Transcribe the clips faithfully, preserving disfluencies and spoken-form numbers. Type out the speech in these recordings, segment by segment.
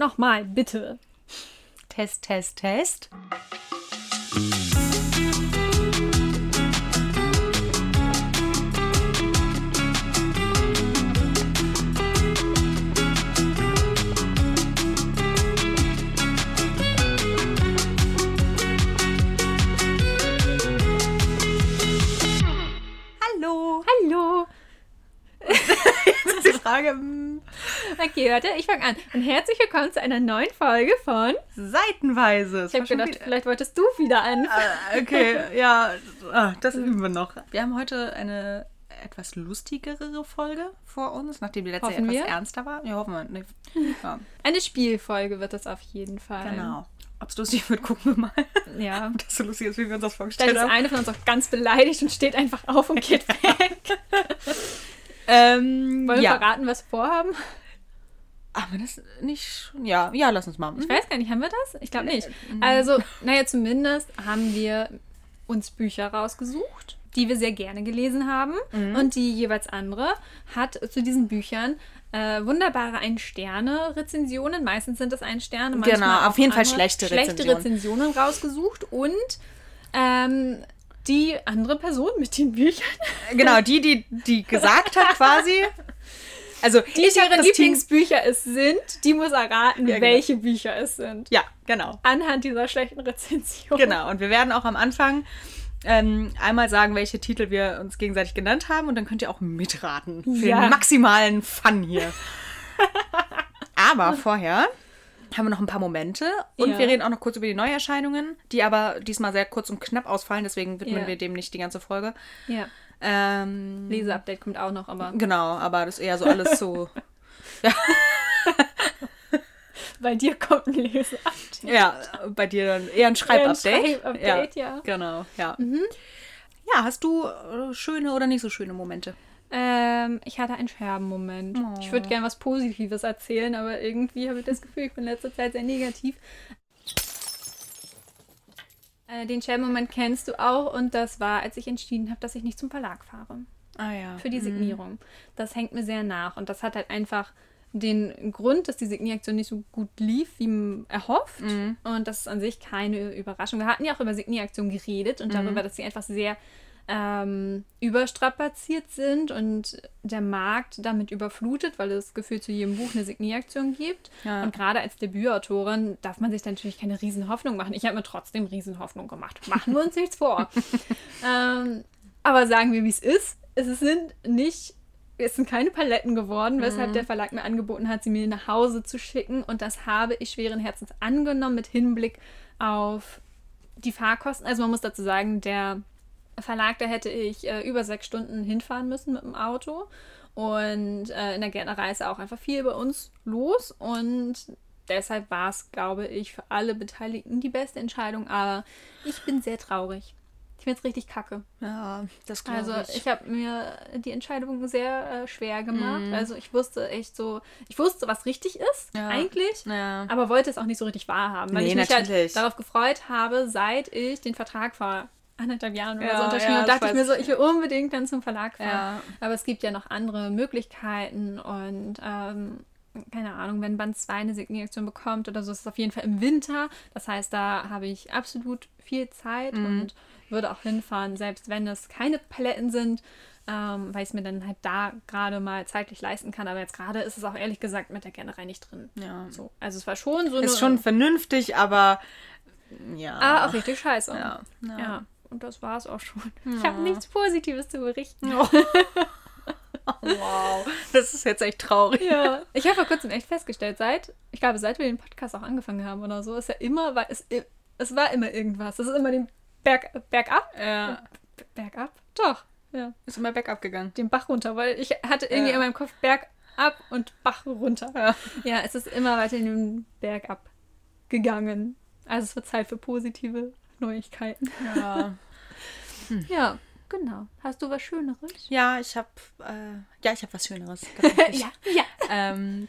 Nochmal, bitte. Test, Test, Test. Hallo. Hallo. Jetzt ist die Frage. Okay, warte, ich fange an. Und herzlich willkommen zu einer neuen Folge von Seitenweise. Ich habe gedacht, wieder... vielleicht wolltest du wieder anfangen. Ah, okay, ja, ah, das üben wir noch. Wir haben heute eine etwas lustigere Folge vor uns, nachdem die letzte Hoffen etwas wir? ernster war. Ja, hoffen wir. Nee. Ja. Eine Spielfolge wird das auf jeden Fall. Genau. Ob es lustig wird, gucken wir mal. Ja. Ob das so lustig ist, wie wir uns das Vielleicht vorgestellt ist haben. eine von uns auch ganz beleidigt und steht einfach auf und geht weg. ähm, Wollen wir ja. verraten, was wir vorhaben? Aber das nicht schon. Ja, ja, lass uns mal. Ich weiß gar nicht, haben wir das? Ich glaube nicht. Also, naja, zumindest haben wir uns Bücher rausgesucht, die wir sehr gerne gelesen haben. Mhm. Und die jeweils andere hat zu diesen Büchern äh, wunderbare Ein-Sterne-Rezensionen. Meistens sind es Ein-Sterne. Genau, auf jeden Fall andere schlechte Rezensionen. Schlechte Rezensionen rausgesucht. Und ähm, die andere Person mit den Büchern. Genau, die, die, die gesagt hat quasi. Also, die ihre Lieblingsbücher es sind, die muss erraten, ja, genau. welche Bücher es sind. Ja, genau. Anhand dieser schlechten Rezension. Genau, und wir werden auch am Anfang ähm, einmal sagen, welche Titel wir uns gegenseitig genannt haben und dann könnt ihr auch mitraten. Für ja. den maximalen Fun hier. Aber vorher haben wir noch ein paar Momente und ja. wir reden auch noch kurz über die Neuerscheinungen, die aber diesmal sehr kurz und knapp ausfallen, deswegen widmen ja. wir dem nicht die ganze Folge. Ja. Ähm, Leseupdate kommt auch noch, aber... Genau, aber das ist eher so alles so... ja. Bei dir kommt ein Leseupdate. Ja, bei dir dann eher ein Schreibupdate. Ein Schreibupdate, ja. ja. Genau, ja. Mhm. Ja, hast du äh, schöne oder nicht so schöne Momente? Ähm, ich hatte einen Scherbenmoment. Oh. Ich würde gerne was Positives erzählen, aber irgendwie habe ich das Gefühl, ich bin in letzter Zeit sehr negativ. Den Scherbenmoment kennst du auch und das war, als ich entschieden habe, dass ich nicht zum Verlag fahre. Ah ja. Für die Signierung. Mhm. Das hängt mir sehr nach und das hat halt einfach den Grund, dass die Signieraktion nicht so gut lief, wie erhofft. Mhm. Und das ist an sich keine Überraschung. Wir hatten ja auch über Signieraktion geredet und mhm. darüber, dass sie einfach sehr ähm, überstrapaziert sind und der Markt damit überflutet, weil es gefühlt zu jedem Buch eine Signieraktion gibt. Ja. Und gerade als Debütautorin darf man sich natürlich keine Riesenhoffnung machen. Ich habe mir trotzdem Riesenhoffnung gemacht. Machen wir uns nichts vor. ähm, aber sagen wir, wie es ist. Es sind nicht, es sind keine Paletten geworden, weshalb mhm. der Verlag mir angeboten hat, sie mir nach Hause zu schicken. Und das habe ich schweren Herzens angenommen mit Hinblick auf die Fahrkosten. Also man muss dazu sagen, der Verlag, da hätte ich äh, über sechs Stunden hinfahren müssen mit dem Auto. Und äh, in der Gärtnerei ist auch einfach viel bei uns los. Und deshalb war es, glaube ich, für alle Beteiligten die beste Entscheidung. Aber ich bin sehr traurig. Ich finde es richtig kacke. Ja, das glaube ich. Also ich habe mir die Entscheidung sehr äh, schwer gemacht. Mhm. Also ich wusste echt so, ich wusste, was richtig ist, ja. eigentlich, ja. aber wollte es auch nicht so richtig wahrhaben. Weil nee, ich mich natürlich. halt darauf gefreut habe, seit ich den Vertrag vor anderthalb Jahren oder ja, so unterschrieben ja, und dachte ich mir so, ich ich will unbedingt dann zum Verlag fahren. Ja. Aber es gibt ja noch andere Möglichkeiten und ähm, keine Ahnung, wenn Band zwei eine Signieraktion bekommt oder so, ist es auf jeden Fall im Winter. Das heißt, da habe ich absolut viel Zeit mhm. und würde auch hinfahren, selbst wenn es keine Paletten sind, ähm, weil ich es mir dann halt da gerade mal zeitlich leisten kann. Aber jetzt gerade ist es auch ehrlich gesagt mit der Gärtnerei nicht drin. Ja. So, also es war schon so eine... Ist schon vernünftig, aber ja. Ah, auch richtig scheiße. Ja. ja. ja. Und das war es auch schon. Ja. Ich habe nichts Positives zu berichten. Oh. Wow, das ist jetzt echt traurig. Ja, ich habe vor kurzem echt festgestellt, seit, ich glaube, seit wir den Podcast auch angefangen haben oder so, ist ja immer, war, es, es war immer irgendwas. Es ist immer den Berg, bergab. Ja. Bergab? Doch. Ja. Ist immer bergab gegangen. Den Bach runter, weil ich hatte irgendwie ja. in meinem Kopf bergab und Bach runter. Ja. ja, es ist immer weiter in den Bergab gegangen. Also es wird Zeit für positive Neuigkeiten. Ja. Hm. Ja, genau. Hast du was Schöneres? Ja, ich habe äh, ja, ich habe was Schöneres. ja, ja. Ähm,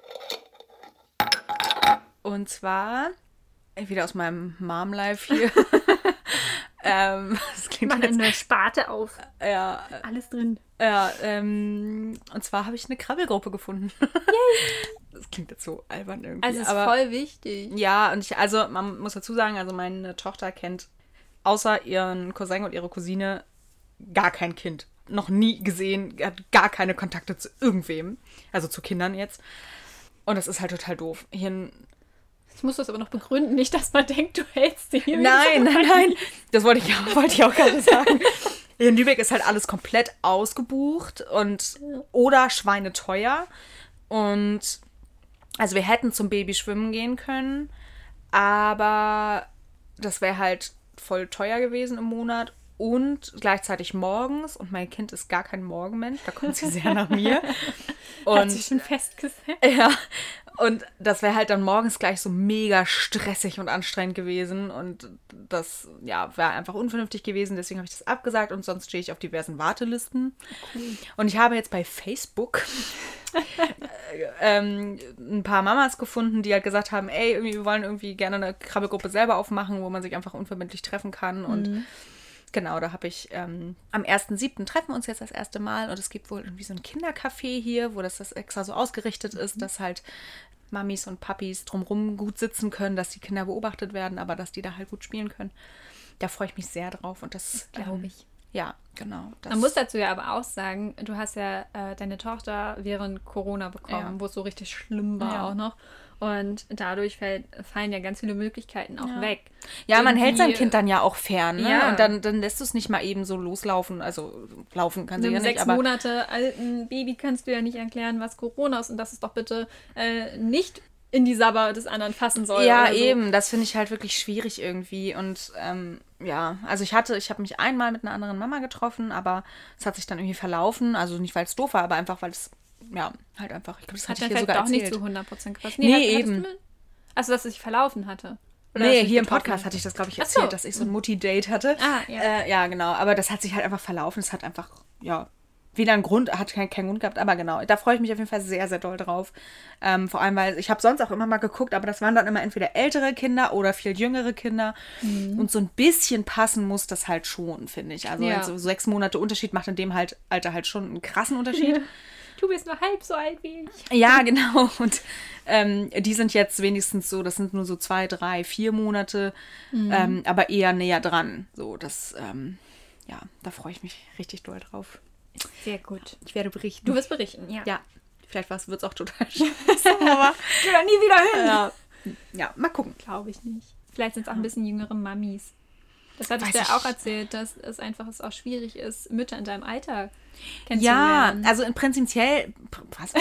und zwar wieder aus meinem Mom-Life hier. ähm, das klingt Man eine Sparte auf. Ja. Alles drin. Ja, ähm, und zwar habe ich eine Krabbelgruppe gefunden. Yay! Das klingt jetzt so albern irgendwie. Also es ist aber, voll wichtig. Ja, und ich, also man muss dazu sagen, also meine Tochter kennt außer ihren Cousin und ihre Cousine gar kein Kind. Noch nie gesehen, hat gar keine Kontakte zu irgendwem. Also zu Kindern jetzt. Und das ist halt total doof. Hier in Jetzt musst du es aber noch begründen, nicht, dass man denkt, du hältst die hier. Nein, nein, nein. Das wollte ich, ja, wollte ich auch gerade sagen. In Lübeck ist halt alles komplett ausgebucht und oder schweineteuer. Und also wir hätten zum Babyschwimmen gehen können, aber das wäre halt voll teuer gewesen im Monat und gleichzeitig morgens. Und mein Kind ist gar kein Morgenmensch, da kommt sie sehr nach mir. Und, hat sich schon festgesetzt. Ja, und das wäre halt dann morgens gleich so mega stressig und anstrengend gewesen. Und das, ja, wäre einfach unvernünftig gewesen. Deswegen habe ich das abgesagt und sonst stehe ich auf diversen Wartelisten. Cool. Und ich habe jetzt bei Facebook ähm, ein paar Mamas gefunden, die halt gesagt haben, ey, irgendwie, wir wollen irgendwie gerne eine Krabbelgruppe selber aufmachen, wo man sich einfach unverbindlich treffen kann. Und mhm. Genau, da habe ich ähm, am ersten siebten treffen wir uns jetzt das erste Mal und es gibt wohl irgendwie so ein Kindercafé hier, wo das, das extra so ausgerichtet ist, mhm. dass halt Mamis und Papis drumherum gut sitzen können, dass die Kinder beobachtet werden, aber dass die da halt gut spielen können. Da freue ich mich sehr drauf und das, das glaube ich. Ja, genau. Das Man muss dazu ja aber auch sagen, du hast ja äh, deine Tochter während Corona bekommen, ja. wo es so richtig schlimm war ja. auch noch. Und dadurch fällt, fallen ja ganz viele Möglichkeiten auch ja. weg. Ja, man hält sein Kind dann ja auch fern, ne? Ja. Und dann, dann lässt du es nicht mal eben so loslaufen. Also laufen kann sie ja nicht, sechs aber... Monate alten Baby kannst du ja nicht erklären, was Corona ist und dass es doch bitte äh, nicht in die Sabber des anderen fassen soll. Ja, oder so. eben. Das finde ich halt wirklich schwierig irgendwie. Und ähm, ja, also ich hatte, ich habe mich einmal mit einer anderen Mama getroffen, aber es hat sich dann irgendwie verlaufen. Also nicht, weil es doof war, aber einfach, weil es ja, halt einfach, ich glaube, das hatte hat ich hier sogar doch erzählt. Nicht zu hundert Prozent gepasst. Nee, nee hat, eben. Also, dass es sich verlaufen hatte. Oder nee, hier im Podcast hatte ich das, glaube ich, erzählt, so. dass ich so ein Mutti-Date hatte. Ah, ja. Äh, ja, genau. Aber das hat sich halt einfach verlaufen. Es hat einfach, ja, weder einen Grund, hat keinen kein Grund gehabt, aber genau. Da freue ich mich auf jeden Fall sehr, sehr doll drauf. Ähm, vor allem, weil ich habe sonst auch immer mal geguckt, aber das waren dann immer entweder ältere Kinder oder viel jüngere Kinder. Mhm. Und so ein bisschen passen muss das halt schon, finde ich. Also ja. so sechs Monate Unterschied macht in dem halt Alter halt schon einen krassen Unterschied. Du bist nur halb so alt wie ich. Ja, genau. Und ähm, die sind jetzt wenigstens so, das sind nur so zwei, drei, vier Monate, mhm. ähm, aber eher näher dran. So, das, ähm, ja, da freue ich mich richtig doll drauf. Sehr gut. Ich werde berichten. Du wirst berichten, ja. Ja, vielleicht wird es auch total scheiße, aber ich will nie wieder hin. Ja, ja mal gucken. Glaube ich nicht. Vielleicht sind es auch ein bisschen jüngere Mamis. Das hattest du ja auch erzählt, dass es einfach es auch schwierig ist, Mütter in deinem Alter kennenzulernen. Ja, also in prinzipiell... Was?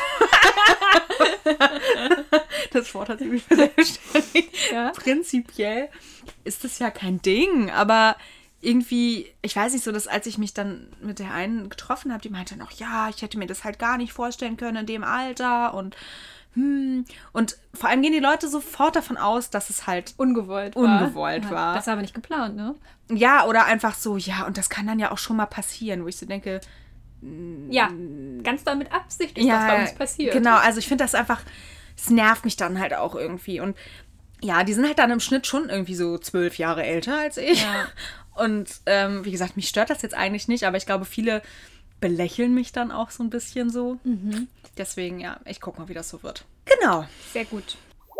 Das Wort hat sich mich verselbstständigt. Ja? Prinzipiell ist das ja kein Ding, aber irgendwie, ich weiß nicht so, dass als ich mich dann mit der einen getroffen habe, die meinte noch, ja, ich hätte mir das halt gar nicht vorstellen können in dem Alter und hm. Und vor allem gehen die Leute sofort davon aus, dass es halt ungewollt war. Ungewollt war. Das war aber nicht geplant, ne? Ja, oder einfach so, ja, und das kann dann ja auch schon mal passieren, wo ich so denke... Ja, ganz doll mit Absicht ist ja, das bei uns passiert. Genau, also ich finde das einfach, es nervt mich dann halt auch irgendwie. Und ja, die sind halt dann im Schnitt schon irgendwie so zwölf Jahre älter als ich. Ja. Und ähm, wie gesagt, mich stört das jetzt eigentlich nicht, aber ich glaube, viele belächeln mich dann auch so ein bisschen so. Mhm. Deswegen, ja, ich gucke mal, wie das so wird. Genau. Sehr gut.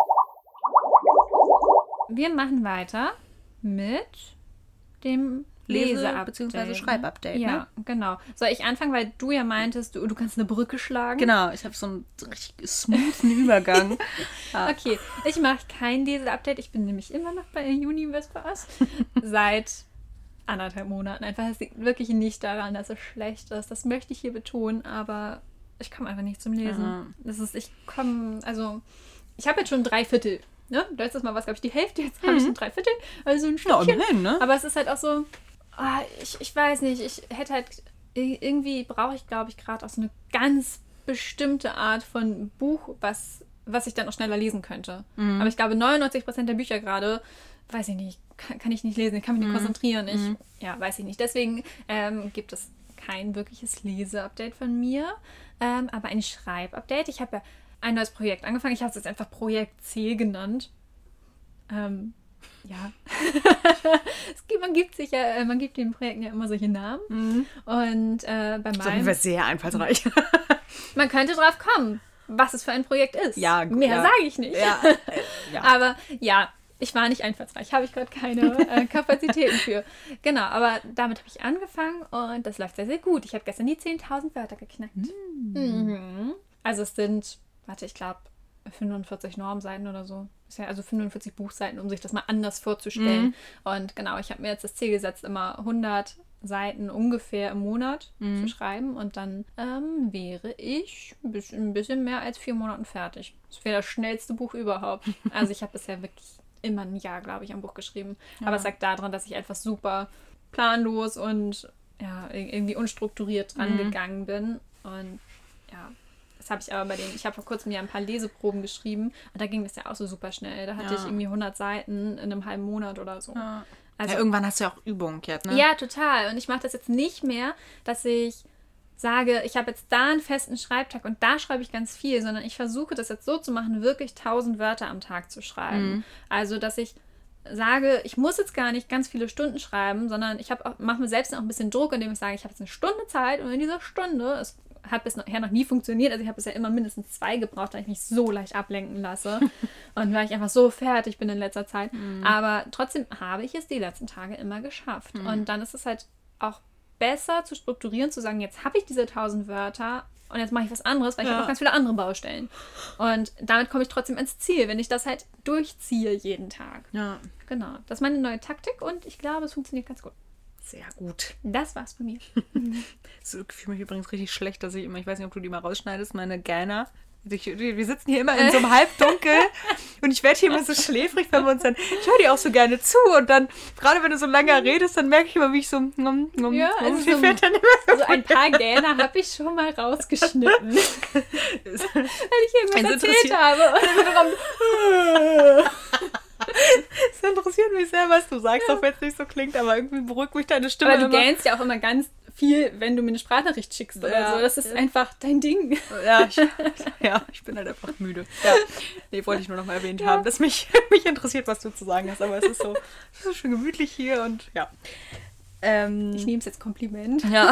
Wir machen weiter mit dem Lese- bzw. Schreibupdate. Ja, ne? genau. Soll ich anfangen, weil du ja meintest, du, du kannst eine Brücke schlagen? Genau, ich habe so einen richtig smoothen Übergang. Ja. Okay, ich mache kein Lese-Update. Ich bin nämlich immer noch bei Univespaß. Seit anderthalb Monaten. Einfach, es liegt wirklich nicht daran, dass es schlecht ist. Das möchte ich hier betonen, aber ich komme einfach nicht zum Lesen. Aha. Das ist, ich komme, also, ich habe jetzt schon drei Viertel. Ne? Letztes Mal war es, glaube ich, die Hälfte, jetzt habe ich schon drei Viertel. Also ein Stückchen. Ja, immerhin, ne? Aber es ist halt auch so, oh, ich, ich weiß nicht, ich hätte halt, irgendwie brauche ich, glaube ich, gerade auch so eine ganz bestimmte Art von Buch, was, was ich dann auch schneller lesen könnte. Mhm. Aber ich glaube, neunundneunzig Prozent der Bücher gerade, weiß ich nicht, kann, kann ich nicht lesen, ich kann mich nicht mhm. konzentrieren. Ich, mhm. Ja, weiß ich nicht. Deswegen ähm, gibt es kein wirkliches Lese-Update von mir, ähm, aber ein Schreib-Update. Ich habe ja ein neues Projekt angefangen. Ich habe es jetzt einfach Projekt C genannt. Ähm, ja. es gibt, man gibt sich ja, man gibt den Projekten ja immer solche Namen. Mhm. Und äh, bei meinem... Das ist sehr einfallsreich. Man könnte drauf kommen. was es für ein Projekt ist. Ja, Mehr ja. sage ich nicht. Ja. ja. Aber ja, ich war nicht einfallsreich. Habe ich gerade keine äh, Kapazitäten für. Genau, aber damit habe ich angefangen und das läuft sehr, sehr gut. Ich habe gestern die zehntausend Wörter geknackt. Mm. Mhm. Also es sind, warte, ich glaube, fünfundvierzig Normseiten oder so. Also fünfundvierzig Buchseiten, um sich das mal anders vorzustellen. Mm. Und genau, ich habe mir jetzt das Ziel gesetzt, immer hundert Seiten ungefähr im Monat mm. zu schreiben. Und dann ähm, wäre ich ein bisschen, ein bisschen mehr als vier Monaten fertig. Das wäre das schnellste Buch überhaupt. Also ich habe bisher wirklich immer ein Jahr, glaube ich, am Buch geschrieben. Ja. Aber es sagt daran, dass ich einfach super planlos und ja, irgendwie unstrukturiert dran mm. gegangen bin. Und ja, das habe ich aber bei den, ich habe vor kurzem ja ein paar Leseproben geschrieben und da ging das ja auch so super schnell. Da hatte ja. ich irgendwie hundert Seiten in einem halben Monat oder so. Ja. Also, ja, irgendwann hast du ja auch Übung jetzt, ne? Ja, total. Und ich mache das jetzt nicht mehr, dass ich sage, ich habe jetzt da einen festen Schreibtag und da schreibe ich ganz viel, sondern ich versuche das jetzt so zu machen, wirklich tausend Wörter am Tag zu schreiben. Mhm. Also, dass ich sage, ich muss jetzt gar nicht ganz viele Stunden schreiben, sondern ich mache mir selbst auch ein bisschen Druck, indem ich sage, ich habe jetzt eine Stunde Zeit und in dieser Stunde, es hat bisher noch nie funktioniert, also ich habe bisher immer mindestens zwei gebraucht, weil ich mich so leicht ablenken lasse und weil ich einfach so fertig bin in letzter Zeit. Mhm. Aber trotzdem habe ich es die letzten Tage immer geschafft. Mhm. Und dann ist es halt auch besser zu strukturieren, zu sagen, jetzt habe ich diese tausend Wörter und jetzt mache ich was anderes, weil ich ja. habe auch ganz viele andere Baustellen. Und damit komme ich trotzdem ins Ziel, wenn ich das halt durchziehe jeden Tag. Ja. Genau. Das ist meine neue Taktik und ich glaube, es funktioniert ganz gut. Sehr gut. Das war's von mir. Ich fühle mich übrigens richtig schlecht, dass ich immer, ich weiß nicht, ob du die mal rausschneidest, meine Gerner. Ich, wir sitzen hier immer in so einem Halbdunkel und ich werde hier immer so schläfrig, wenn wir uns dann, ich höre dir auch so gerne zu und dann, gerade wenn du so lange redest, dann merke ich immer, wie ich so, nom, nom, ja, also nom, so, fährt dann immer so, so ein paar Gähner habe ich schon mal rausgeschnitten. Weil ich irgendwas erzählt habe. Es interessiert mich sehr, was du sagst, ja. auch wenn es nicht so klingt, aber irgendwie beruhigt mich deine Stimme. Aber du gähnst ja auch immer ganz viel, wenn du mir eine Sprachnachricht schickst oder ja. so. Das ist ja. einfach dein Ding. Ja ich, ja, ich bin halt einfach müde. Ja. Nee, wollte ich nur noch mal erwähnt ja. haben, dass mich, mich interessiert, was du zu sagen hast. Aber es ist so, es ist so schön gemütlich hier und ja. Ähm, ich nehme es jetzt Kompliment. Ja.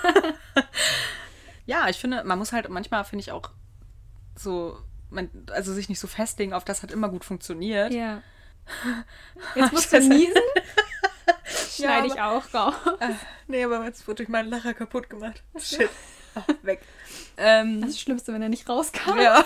Ja, ich finde, man muss halt manchmal, finde ich auch so, man, also sich nicht so festlegen auf das hat immer gut funktioniert. Ja. Jetzt musst du niesen. Schneide ja, ich auch raus. Äh, nee, aber jetzt wurde durch meinen Lacher kaputt gemacht. Shit. Ach, weg. Ähm, das ist das Schlimmste, wenn er nicht rauskam. Ja.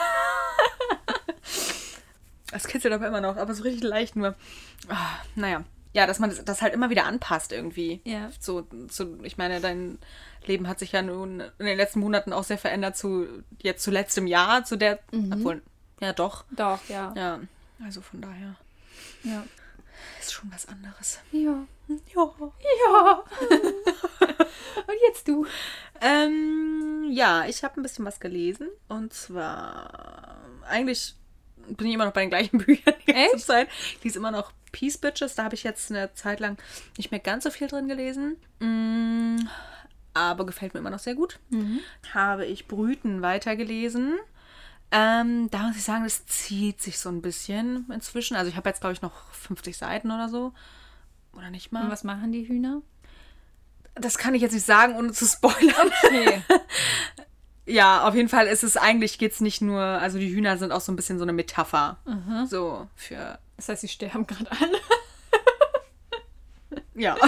Das kitzelt aber immer noch, aber so richtig leicht nur. Ah, naja. Ja, dass man das, das halt immer wieder anpasst irgendwie. Ja. So, so, ich meine, dein Leben hat sich ja nun in den letzten Monaten auch sehr verändert zu jetzt zuletzt im Jahr, zu der, mhm. obwohl, ja doch. Doch, ja. Ja, also von daher. Ja. Ist schon was anderes. Ja. Ja. Ja. Und jetzt du. Ähm, ja, ich habe ein bisschen was gelesen. Und zwar, eigentlich bin ich immer noch bei den gleichen Büchern die ganze Zeit. Ich lese immer noch Peace Bitches. Da habe ich jetzt eine Zeit lang nicht mehr ganz so viel drin gelesen. Mm, aber gefällt mir immer noch sehr gut. Mhm. Habe ich Brüten weitergelesen. Ähm, da muss ich sagen, das zieht sich so ein bisschen inzwischen. Also ich habe jetzt, glaube ich, noch fünfzig Seiten oder so. Oder nicht mal. Und was machen die Hühner? Das kann ich jetzt nicht sagen, ohne zu spoilern. Okay. Ja, auf jeden Fall ist es eigentlich, geht es nicht nur, also die Hühner sind auch so ein bisschen so eine Metapher. Mhm. So für... Das heißt, sie sterben gerade an. Ja.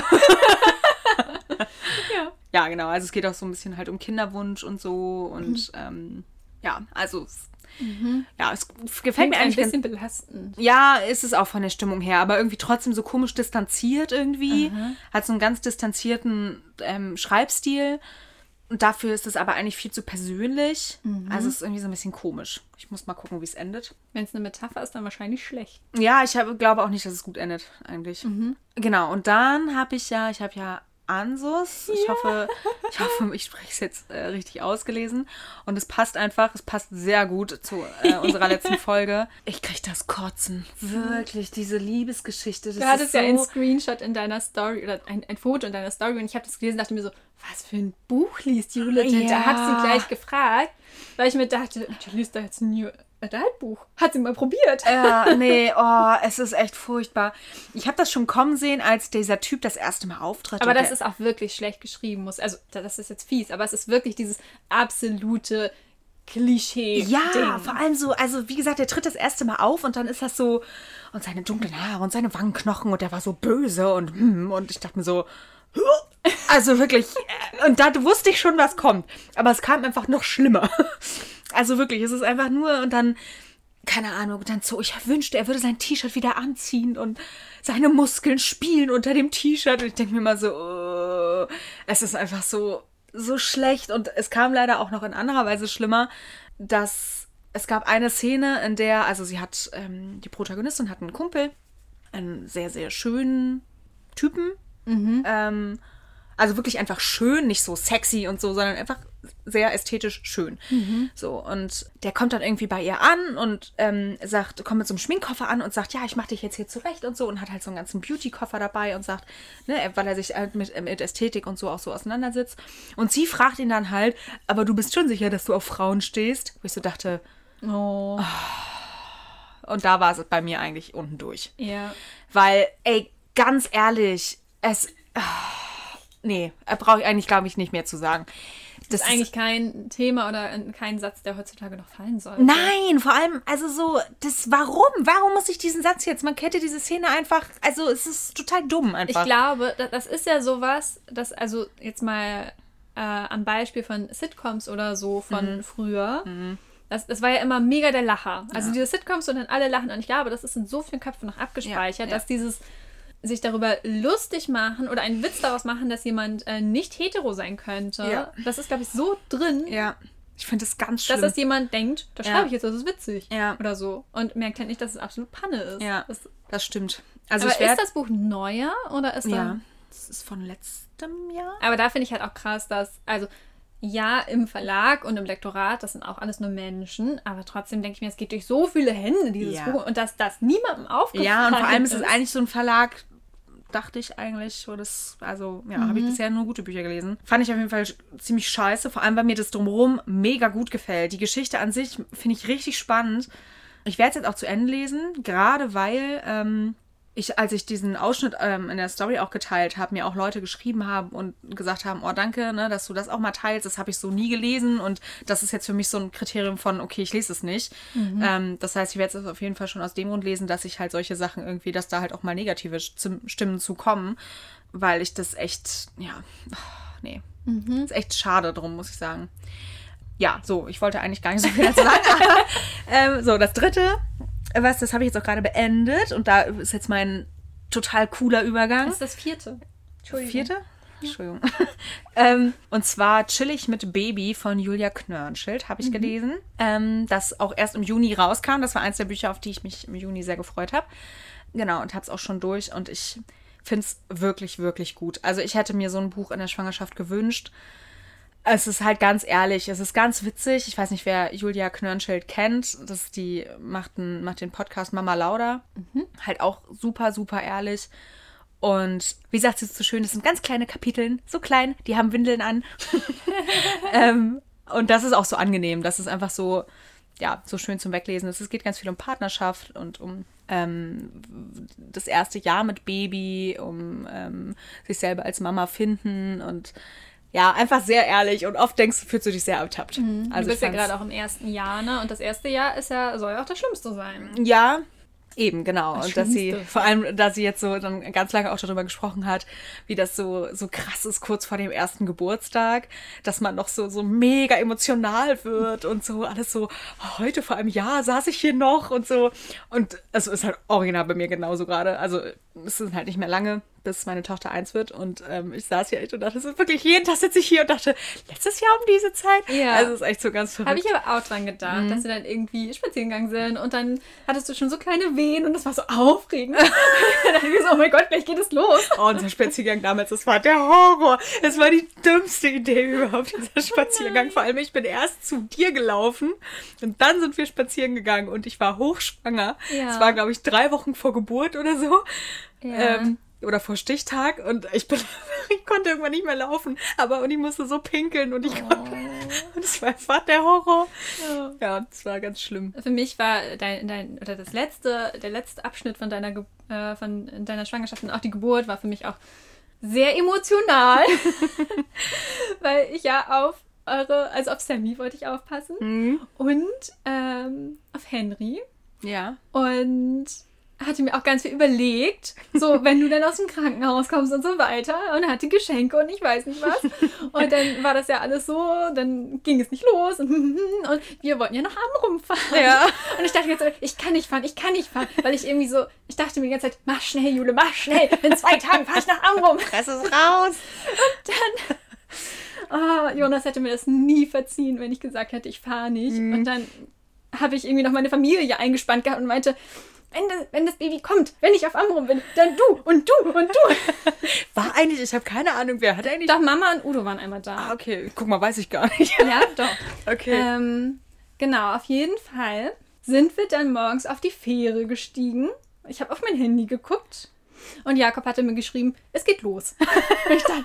Ja. Ja, genau. Also es geht auch so ein bisschen halt um Kinderwunsch und so und mhm. ähm, ja, also es, mhm. ja, es gefällt Klingt mir eigentlich ein bisschen belastend. Ja, ist es auch von der Stimmung her, aber irgendwie trotzdem so komisch distanziert irgendwie. Mhm. Hat so einen ganz distanzierten ähm, Schreibstil. Und dafür ist es aber eigentlich viel zu persönlich. Mhm. Also es ist irgendwie so ein bisschen komisch. Ich muss mal gucken, wie es endet. Wenn es eine Metapher ist, dann wahrscheinlich schlecht. Ja, ich hab, glaube auch nicht, dass es gut endet, eigentlich. Mhm. Genau, und dann habe ich ja, ich habe ja Ansus. Ja. Ich hoffe, ich hoffe, ich spreche es jetzt äh, richtig ausgelesen. Und es passt einfach, es passt sehr gut zu äh, unserer letzten Folge. Ich kriege das Kotzen. Wirklich, diese Liebesgeschichte. Das du hattest ist so ja einen Screenshot in deiner Story oder ein, ein Foto in deiner Story und ich habe das gelesen und dachte mir so, was für ein Buch liest Jule denn? Ja. Da hat sie gleich gefragt, weil ich mir dachte, die liest da jetzt ein New Adult-Buch. Hat sie mal probiert. Ja, nee, oh, es ist echt furchtbar. Ich habe das schon kommen sehen, als dieser Typ das erste Mal auftritt. Aber das ist auch wirklich schlecht geschrieben. Muss. Also, das ist jetzt fies, aber es ist wirklich dieses absolute Klischee. Ja, Ding. vor allem so, also wie gesagt, der tritt das erste Mal auf und dann ist das so, und seine dunklen Haare und seine Wangenknochen und der war so böse und hm, und ich dachte mir so, also wirklich, und da wusste ich schon, was kommt, aber es kam einfach noch schlimmer. Also wirklich, es ist einfach nur, und dann, keine Ahnung, dann so, ich wünschte, er würde sein T-Shirt wieder anziehen und seine Muskeln spielen unter dem T-Shirt und ich denke mir mal so, oh, es ist einfach so, so schlecht und es kam leider auch noch in anderer Weise schlimmer, dass es gab eine Szene, in der, also sie hat, ähm, die Protagonistin hat einen Kumpel, einen sehr, sehr schönen Typen, mhm. ähm, also wirklich einfach schön, nicht so sexy und so, sondern einfach sehr ästhetisch schön. Mhm. So, und der kommt dann irgendwie bei ihr an und ähm, sagt, kommt mit so einem Schminkkoffer an und sagt, ja, ich mach dich jetzt hier zurecht und so und hat halt so einen ganzen Beauty-Koffer dabei und sagt, ne, weil er sich halt mit, mit Ästhetik und so auch so auseinandersetzt. Und sie fragt ihn dann halt, aber du bist schon sicher, dass du auf Frauen stehst? Wo ich so dachte, oh. oh. Und da war es bei mir eigentlich unten durch. Ja. Weil, ey, ganz ehrlich, es... Oh, nee, brauche ich eigentlich, glaube ich, nicht mehr zu sagen. Das ist eigentlich kein Thema oder kein Satz, der heutzutage noch fallen sollte. Nein, vor allem, also so, das, warum? Warum muss ich diesen Satz jetzt? Man hätte diese Szene einfach, also es ist total dumm einfach. Ich glaube, das ist ja sowas, dass, also jetzt mal äh, am Beispiel von Sitcoms oder so von mhm. früher, mhm. Das, das war ja immer mega der Lacher. Also ja. diese Sitcoms und dann alle lachen und ich glaube, das ist in so vielen Köpfen noch abgespeichert, ja, ja. dass dieses sich darüber lustig machen oder einen Witz daraus machen, dass jemand äh, nicht hetero sein könnte. Ja. Das ist, glaube ich, so drin. Ja, ich finde das ganz schlimm. Dass das jemand denkt, das ja. schreibe ich jetzt, das ist witzig. Ja. Oder so. Und merkt halt nicht, dass es absolut Panne ist. Ja, das, das stimmt. Also aber ich werd... ist das Buch neuer oder ist ja. da... Das ist von letztem Jahr. Aber da finde ich halt auch krass, dass... also ja, im Verlag und im Lektorat, das sind auch alles nur Menschen, aber trotzdem denke ich mir, es geht durch so viele Hände, dieses ja. Buch, und dass das niemandem aufgefallen ist. Ja, und vor allem ist es eigentlich so ein Verlag... dachte ich eigentlich, so das, also ja, mhm. habe ich bisher nur gute Bücher gelesen. Fand ich auf jeden Fall ziemlich scheiße, vor allem, weil mir das drumherum mega gut gefällt. Die Geschichte an sich finde ich richtig spannend. Ich werde es jetzt auch zu Ende lesen, gerade weil ähm, ich, als ich diesen Ausschnitt ähm, in der Story auch geteilt habe, mir auch Leute geschrieben haben und gesagt haben, oh danke, ne, dass du das auch mal teilst, das habe ich so nie gelesen und das ist jetzt für mich so ein Kriterium von, okay, ich lese es nicht. Mhm. Ähm, das heißt, ich werde es auf jeden Fall schon aus dem Grund lesen, dass ich halt solche Sachen irgendwie, dass da halt auch mal negative Stimmen zu kommen, weil ich das echt, ja, oh, nee, mhm. ist echt schade drum, muss ich sagen. Ja, so, ich wollte eigentlich gar nicht so viel dazu sagen, aber ähm, so, das dritte, was, das habe ich jetzt auch gerade beendet und da ist jetzt mein total cooler Übergang. Das ist das vierte. Entschuldigung. Vierte? Entschuldigung. ähm, und zwar Chillig mit Baby von Julia Knörnschild habe ich mhm. gelesen. Ähm, das auch erst im Juni rauskam. Das war eins der Bücher, auf die ich mich im Juni sehr gefreut habe. Genau, und habe es auch schon durch und ich finde es wirklich, wirklich gut. Also ich hätte mir so ein Buch in der Schwangerschaft gewünscht. Es ist halt ganz ehrlich, es ist ganz witzig. Ich weiß nicht, wer Julia Knörnschild kennt. Das die macht, ein, macht den Podcast Mama Lauda. Mhm. Halt auch super, super ehrlich. Und wie sagt sie es so schön, das sind ganz kleine Kapiteln, so klein, die haben Windeln an. ähm, und das ist auch so angenehm. Das ist einfach so, ja, so schön zum Weglesen. Es geht ganz viel um Partnerschaft und um ähm, das erste Jahr mit Baby, um ähm, sich selber als Mama finden und ja, einfach sehr ehrlich und oft denkst du, fühlst du dich sehr ertappt. Mhm. Also du bist ja gerade auch im ersten Jahr, ne? Und das erste Jahr ist ja, soll ja auch das Schlimmste sein. Ja, eben, genau. Das und dass sie, Schlimmste. vor allem, dass sie jetzt so dann ganz lange auch darüber gesprochen hat, wie das so, so krass ist, kurz vor dem ersten Geburtstag, dass man noch so, so mega emotional wird und so alles so, oh, heute vor einem Jahr saß ich hier noch und so. Und es ist halt original bei mir genauso gerade. Also es ist halt nicht mehr lange, bis meine Tochter eins wird und ähm, ich saß hier echt und dachte, das ist wirklich jeden Tag sitze ich hier und dachte, letztes Jahr um diese Zeit? Ja. Also es ist echt so ganz verrückt. Habe ich aber auch dran gedacht, mhm. dass sie dann irgendwie spazieren gegangen sind und dann hattest du schon so kleine Wehen und das war so aufregend. Dann dachte ich so, oh mein Gott, gleich geht es los. Oh, unser Spaziergang damals, das war der Horror. Es war die dümmste Idee überhaupt, dieser Spaziergang. Oh, vor allem, ich bin erst zu dir gelaufen und dann sind wir spazieren gegangen und ich war hochschwanger. Ja. Es war, glaube ich, drei Wochen vor Geburt oder so. Ja. Ähm, oder vor Stichtag und ich bin, ich konnte irgendwann nicht mehr laufen, aber und ich musste so pinkeln und ich oh. konnte, und es war, war der Horror. Ja. ja, das war ganz schlimm. Für mich war dein, dein oder das letzte, der letzte Abschnitt von deiner, äh, von deiner Schwangerschaft und auch die Geburt war für mich auch sehr emotional, weil ich ja auf eure, also auf Sammy wollte ich aufpassen. Mhm. Und ähm, auf Henry. Ja. Und hatte mir auch ganz viel überlegt, so, wenn du dann aus dem Krankenhaus kommst und so weiter. Und hatte Geschenke und ich weiß nicht was. Und dann war das ja alles so, dann ging es nicht los. Und, und wir wollten ja noch Amrum fahren. Ja. Und ich dachte jetzt, ich kann nicht fahren, ich kann nicht fahren. Weil ich irgendwie so, ich dachte mir die ganze Zeit, mach schnell, Jule, mach schnell. In zwei Tagen fahr ich nach Amrum. Fress es raus. Und dann, oh, Jonas hätte mir das nie verziehen, wenn ich gesagt hätte, ich fahre nicht. Mhm. Und dann habe ich irgendwie noch meine Familie eingespannt gehabt und meinte, Wenn das, wenn das Baby kommt, wenn ich auf Amrum bin, dann du und du und du. War eigentlich, ich habe keine Ahnung, wer hat eigentlich... Doch, Mama und Udo waren einmal da. Ah, okay. Guck mal, weiß ich gar nicht. Ja, doch. Okay. Ähm, genau, auf jeden Fall sind wir dann morgens auf die Fähre gestiegen. Ich habe auf mein Handy geguckt und Jakob hatte mir geschrieben, es geht los. Ich dachte,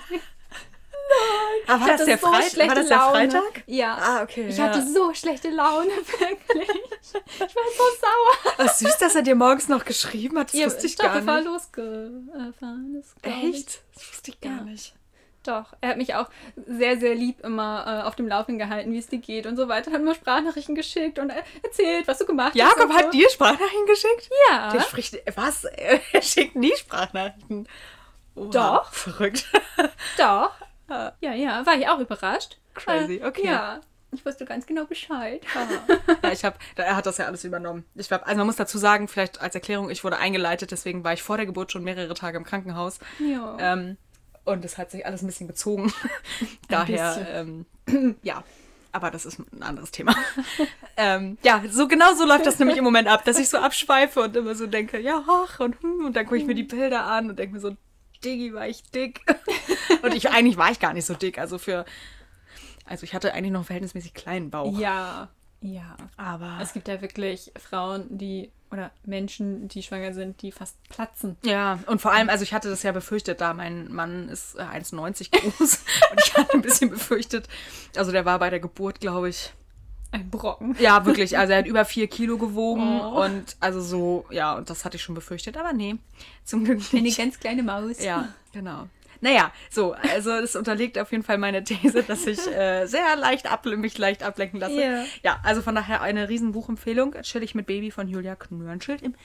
nein. Aber war das, der, so Freit- war das der Freitag? Ja. Ah, okay. Ich ja. hatte so schlechte Laune, wirklich. Ich war so sauer. Was süß, dass er dir morgens noch geschrieben hat. Das ja, wusste ich doch, gar ich war nicht. losgefahren. Echt? Das wusste ich gar ja. nicht. Doch, er hat mich auch sehr, sehr lieb immer äh, auf dem Laufenden gehalten, wie es dir geht und so weiter. Hat mir Sprachnachrichten geschickt und erzählt, was du gemacht Jakob hast. Jakob hat so. dir Sprachnachrichten geschickt? Ja. Der spricht, was? Er schickt nie Sprachnachrichten. Oha, Doch. Verrückt. Doch. Ja, ja, war ich auch überrascht. Crazy, okay. Ja, ich wusste ganz genau Bescheid. Ja, ich habe, er hat das ja alles übernommen. Ich war, also man muss dazu sagen, vielleicht als Erklärung, ich wurde eingeleitet, deswegen war ich vor der Geburt schon mehrere Tage im Krankenhaus. Ja. Ähm, und es hat sich alles ein bisschen gezogen. Daher, ähm, ja. Aber das ist ein anderes Thema. ähm, ja, so genau so läuft das nämlich im Moment ab, dass ich so abschweife und immer so denke, ja, ach, und, hm, und dann gucke ich mir die Bilder an und denke mir so, Diggi, war ich dick. Und ich, eigentlich war ich gar nicht so dick. Also für, also ich hatte eigentlich noch einen verhältnismäßig kleinen Bauch. Ja, ja. Aber es gibt ja wirklich Frauen, die, oder Menschen, die schwanger sind, die fast platzen. Ja, und vor allem, also ich hatte das ja befürchtet, da mein Mann ist eins neunzig groß und ich hatte ein bisschen befürchtet, also der war bei der Geburt, glaube ich, ein Brocken. Ja, wirklich. Also er hat über vier Kilo gewogen Oh. und also so, ja, und das hatte ich schon befürchtet, aber nee, zum Glück nicht. Eine ganz kleine Maus. Ja, genau. Naja, so, also es unterliegt auf jeden Fall meine These, dass ich äh, sehr leicht ab, mich leicht ablenken lasse. Yeah. Ja, also von daher eine riesen Buchempfehlung. Chillig mit Baby von Julia Knörnschild im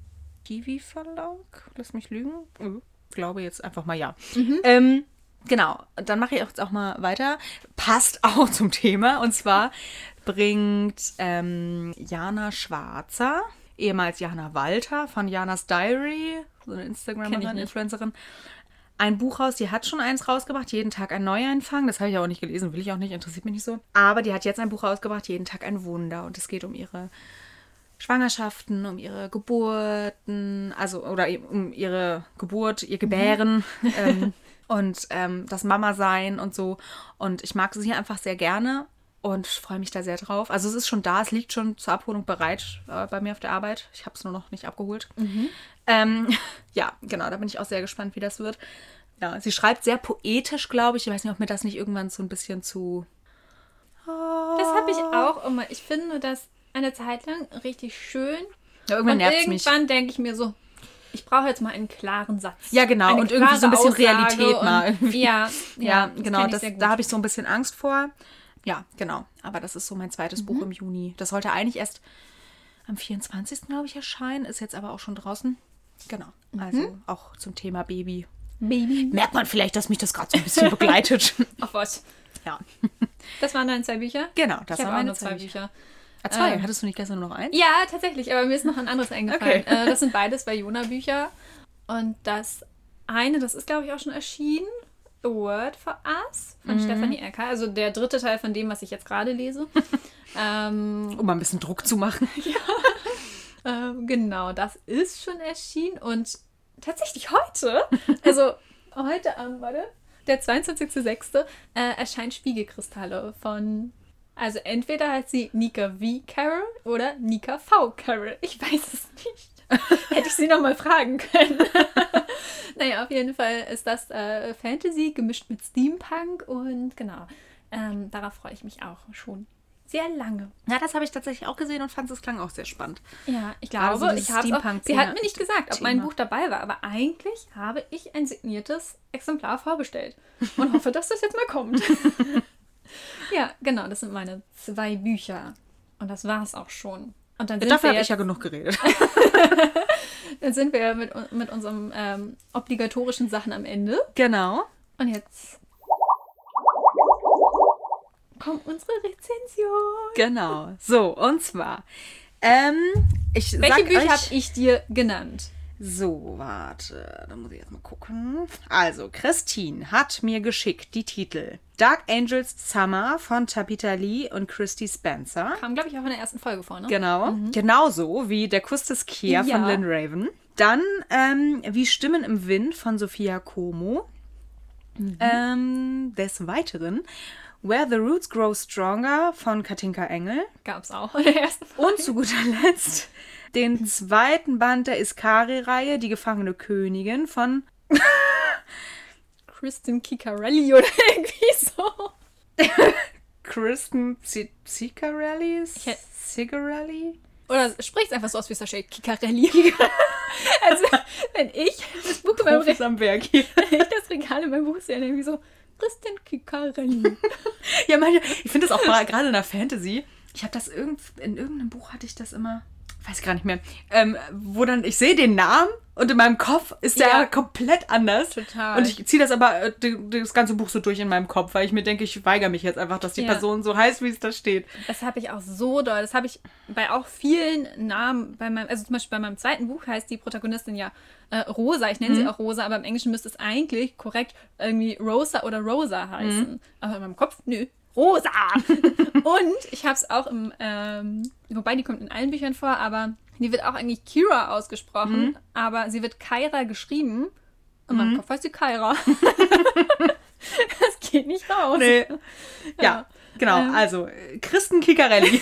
Kiwi-Verlag. Lass mich lügen. Ich glaube jetzt einfach mal ja. Mhm. Ähm, genau, dann mache ich jetzt auch mal weiter. Passt auch zum Thema. Und zwar bringt ähm, Jana Schwarzer, ehemals Jana Walter von Janas Diary, so eine Instagramerin, Influencerin, ein Buch raus. Die hat schon eins rausgebracht, jeden Tag ein Neueinfang. Das habe ich auch nicht gelesen, will ich auch nicht, interessiert mich nicht so. Aber die hat jetzt ein Buch rausgebracht, jeden Tag ein Wunder. Und es geht um ihre Schwangerschaften, um ihre Geburten, also oder um ihre Geburt, ihr Gebären mhm. ähm, und ähm, das Mama-Sein und so. Und ich mag sie einfach sehr gerne und freue mich da sehr drauf. Also es ist schon da, es liegt schon zur Abholung bereit äh, bei mir auf der Arbeit. Ich habe es nur noch nicht abgeholt. Mhm. Ähm, ja, genau, da bin ich auch sehr gespannt, wie das wird. Ja, sie schreibt sehr poetisch, glaube ich. Ich weiß nicht, ob mir das nicht irgendwann so ein bisschen zu... Das habe ich auch immer. Ich finde das eine Zeit lang richtig schön. Ja, irgendwann und nervt es mich. Irgendwann denke ich mir so, ich brauche jetzt mal einen klaren Satz. Ja, genau. Eine und irgendwie so ein bisschen Aussage Realität mal. Irgendwie. Ja, ja, ja, genau. Das Das, da habe ich so ein bisschen Angst vor. Ja, genau. Aber das ist so mein zweites mhm. Buch im Juni. Das sollte eigentlich erst am vierundzwanzigsten glaube ich, erscheinen. Ist jetzt aber auch schon draußen. Genau. Also mhm. auch zum Thema Baby. Baby. Merkt man vielleicht, dass mich das gerade so ein bisschen begleitet. Ach was. Ja. Das waren deine zwei Bücher? Genau, das ich waren meine zwei Bücher. Bücher. Ah, zwei? Ähm, Hattest du nicht gestern nur noch eins? Ja, tatsächlich. Aber mir ist noch ein anderes eingefallen. Okay. Äh, das sind beides Vajona-Bücher. Und das eine, das ist, glaube ich, auch schon erschienen. A Word for Us von mhm. Stefanie Ecker. Also der dritte Teil von dem, was ich jetzt gerade lese. ähm, um mal ein bisschen Druck zu machen. Ja. ähm, genau, das ist schon erschienen. Und tatsächlich heute, also heute am, warte, der zweiundzwanzigster sechster Äh, erscheint Spiegelkristalle von, also entweder heißt sie Nika V. Carroll oder Nika V. Carroll. Ich weiß es nicht. Hätte ich sie noch mal fragen können. Naja, auf jeden Fall ist das äh, Fantasy gemischt mit Steampunk und genau, ähm, darauf freue ich mich auch schon sehr lange. Ja, das habe ich tatsächlich auch gesehen und fand es klang auch sehr spannend. Ja, ich glaube, also ich habe auch, sie hat mir nicht gesagt, ob mein Buch dabei war, aber eigentlich habe ich ein signiertes Exemplar vorbestellt und hoffe, dass das jetzt mal kommt. Ja, genau, das sind meine zwei Bücher. Und das war es auch schon. Und dann sind Dafür wir habe jetzt, ich ja genug geredet. Dann sind wir mit, mit unseren ähm, obligatorischen Sachen am Ende. Genau. Und jetzt kommt unsere Rezension. Genau. So, und zwar, ähm, ich Welche sag Bücher euch... habe ich dir genannt? So, warte, da muss ich jetzt mal gucken. Also, Christine hat mir geschickt die Titel Dark Angels Summer von Tabitha Lee und Christy Spencer. Kam, glaube ich, auch in der ersten Folge vor, ne? Genau. Mhm. Genauso wie Der Kuss des Kia Ja. von Lynn Raven. Dann ähm, Wie Stimmen im Wind von Sophia Como. Mhm. Ähm, des Weiteren Where the Roots Grow Stronger von Katinka Engel. Gab's auch in der ersten Folge. Und zu guter Letzt den zweiten Band der Iskari-Reihe, Die gefangene Königin von Kristen Ciccarelli oder irgendwie so. Kristen Ciccarelli? hätt- Ciccarelli? Oder spricht einfach so aus, wie es da steht. Ciccarelli. Also, wenn ich das Buch in meinem Profis am Werk hier. wenn ich das Regal in meinem Buch sehe, dann irgendwie so, Kristen Ciccarelli. Ja, manche, ich finde das auch mal, gerade in der Fantasy. Ich habe das irgend, in irgendeinem Buch hatte ich das immer, weiß gar nicht mehr, ähm, wo dann, ich sehe den Namen und in meinem Kopf ist der Ja. komplett anders. Total. Und ich ziehe das aber, äh, d- das ganze Buch so durch in meinem Kopf, weil ich mir denke, ich weigere mich jetzt einfach, dass die Ja. Person so heißt, wie es da steht. Das habe ich auch so doll. Das habe ich bei auch vielen Namen, bei meinem, also zum Beispiel bei meinem zweiten Buch heißt die Protagonistin ja äh, Rosa. Ich nenne sie auch Rosa, aber im Englischen müsste es eigentlich korrekt irgendwie Rosa oder Rosa heißen. Aber in meinem Kopf, nö. Rosa! Und ich habe es auch im, ähm, wobei die kommt in allen Büchern vor, aber die wird auch eigentlich Kira ausgesprochen, aber sie wird Kyra geschrieben. In meinem Kopf heißt sie Kyra. Das geht nicht raus. Nee. Ja, Ja. genau. Ähm. Also, äh, Kristen Ciccarelli.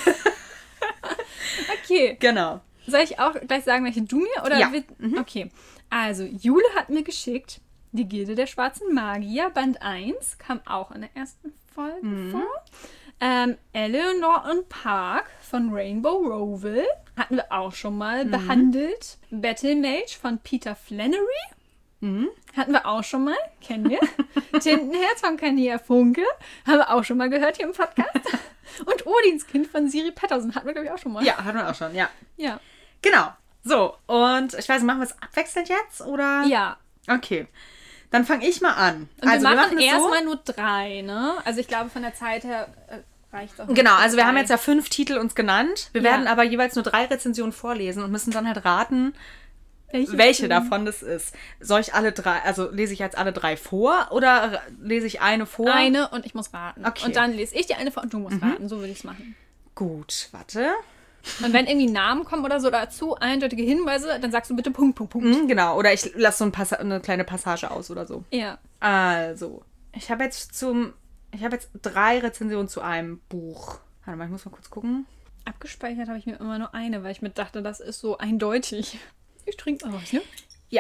Okay. Genau. Soll ich auch gleich sagen, welche du mir? Oder Ja. wird- Okay. Also, Jule hat mir geschickt, die Gilde der Schwarzen Magier, Band eins, kam auch in der ersten Folge vor. Ähm, Eleanor und Park von Rainbow Rowell hatten wir auch schon mal behandelt. Battle Mage von Peter Flannery hatten wir auch schon mal, kennen wir. Tintenherz von Kania Funke haben wir auch schon mal gehört hier im Podcast. Und Odinskind von Siri Patterson hatten wir, glaube ich, auch schon mal. Ja, hatten wir auch schon, ja. Ja. Genau. So, und ich weiß nicht, machen wir es abwechselnd jetzt, oder? Ja. Okay. Dann fange ich mal an. Und wir machen es erstmal nur drei, ne? Also ich glaube, von der Zeit her äh, reicht es auch. Genau, also wir drei. haben jetzt ja fünf Titel uns genannt. Wir Ja. werden aber jeweils nur drei Rezensionen vorlesen und müssen dann halt raten, welche, welche davon das ist. Soll ich alle drei, also lese ich jetzt alle drei vor oder r- lese ich eine vor? Eine und ich muss raten. Okay. Und dann lese ich die eine vor und du musst raten. So würde ich es machen. Gut, warte. Und wenn irgendwie Namen kommen oder so dazu, eindeutige Hinweise, dann sagst du bitte Punkt, Punkt, Punkt. Mhm, genau, oder ich lasse so ein Passa- eine kleine Passage aus oder so. Ja. Also, ich habe jetzt zum, ich habe jetzt drei Rezensionen zu einem Buch. Warte mal, ich muss mal kurz gucken. Abgespeichert habe ich mir immer nur eine, weil ich mir dachte, das ist so eindeutig. Ich trinke mal was, ne? Ja.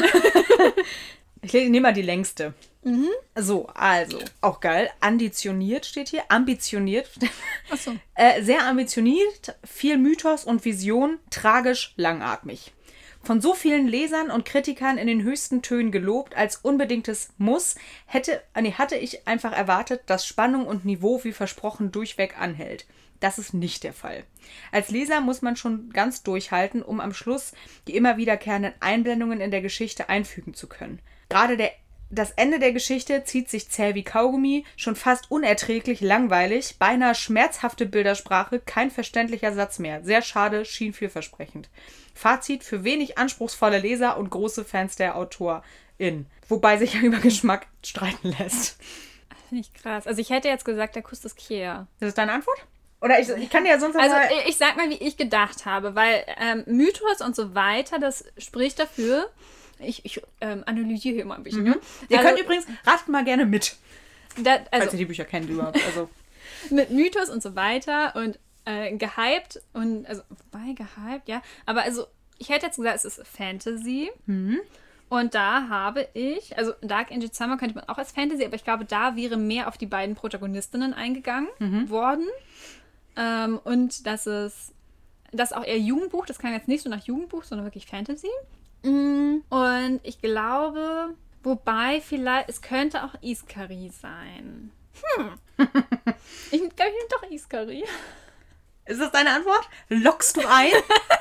Ich nehme mal die längste. So, also, auch geil. Ambitioniert steht hier. Ambitioniert. Achso. Äh, sehr ambitioniert, viel Mythos und Vision, tragisch, langatmig. Von so vielen Lesern und Kritikern in den höchsten Tönen gelobt als unbedingtes Muss, hätte, nee, hatte ich einfach erwartet, dass Spannung und Niveau wie versprochen durchweg anhält. Das ist nicht der Fall. Als Leser muss man schon ganz durchhalten, um am Schluss die immer wiederkehrenden Einblendungen in der Geschichte einfügen zu können. Gerade der Das Ende der Geschichte zieht sich zäh wie Kaugummi, schon fast unerträglich langweilig, beinahe schmerzhafte Bildersprache, kein verständlicher Satz mehr. Sehr schade, schien vielversprechend. Fazit für wenig anspruchsvolle Leser und große Fans der Autorin. Wobei sich ja über Geschmack streiten lässt. Finde ich krass. Also ich hätte jetzt gesagt, der Kuss des Kia. Das ist deine Antwort? Oder ich, ich kann dir ja sonst noch Also mal... ich sag mal, wie ich gedacht habe, weil ähm, Mythos und so weiter, das spricht dafür. Ich, ich ähm, analysiere hier mal ein bisschen. Ne? Ihr Also, könnt übrigens, ratet mal gerne mit, da, falls also ihr die Bücher kennt überhaupt. Also, mit Mythos und so weiter und äh, gehypt und, also, wobei gehypt, ja. Aber also, ich hätte jetzt gesagt, es ist Fantasy. Und da habe ich, also Dark Angel Summer könnte man auch als Fantasy, aber ich glaube, da wäre mehr auf die beiden Protagonistinnen eingegangen worden. Ähm, und das ist, das ist auch eher Jugendbuch, das kann jetzt nicht so nach Jugendbuch, sondern wirklich Fantasy. Mm, Und ich glaube, wobei vielleicht, es könnte auch Iskari sein. Hm. Ich glaube, ich nehme doch Iskari. Ist das deine Antwort? Lockst du ein?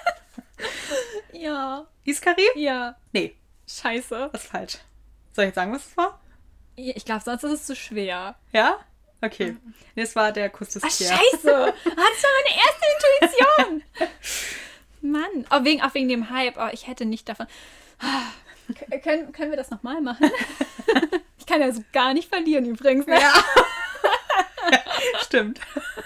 Ja. Iskari? Ja. Nee. Scheiße. Das ist falsch. Soll ich jetzt sagen, was es war? Ich glaube, sonst ist es zu schwer. Ja? Okay. Nee, es war der Kuss des Ach, Pierre. scheiße. Ah, das war meine erste Intuition. Mann. Auch wegen, auch wegen dem Hype. Oh, ich hätte nicht davon... K- können, können wir das nochmal machen? Ich kann ja so gar nicht verlieren übrigens. Ne? Ja. Stimmt.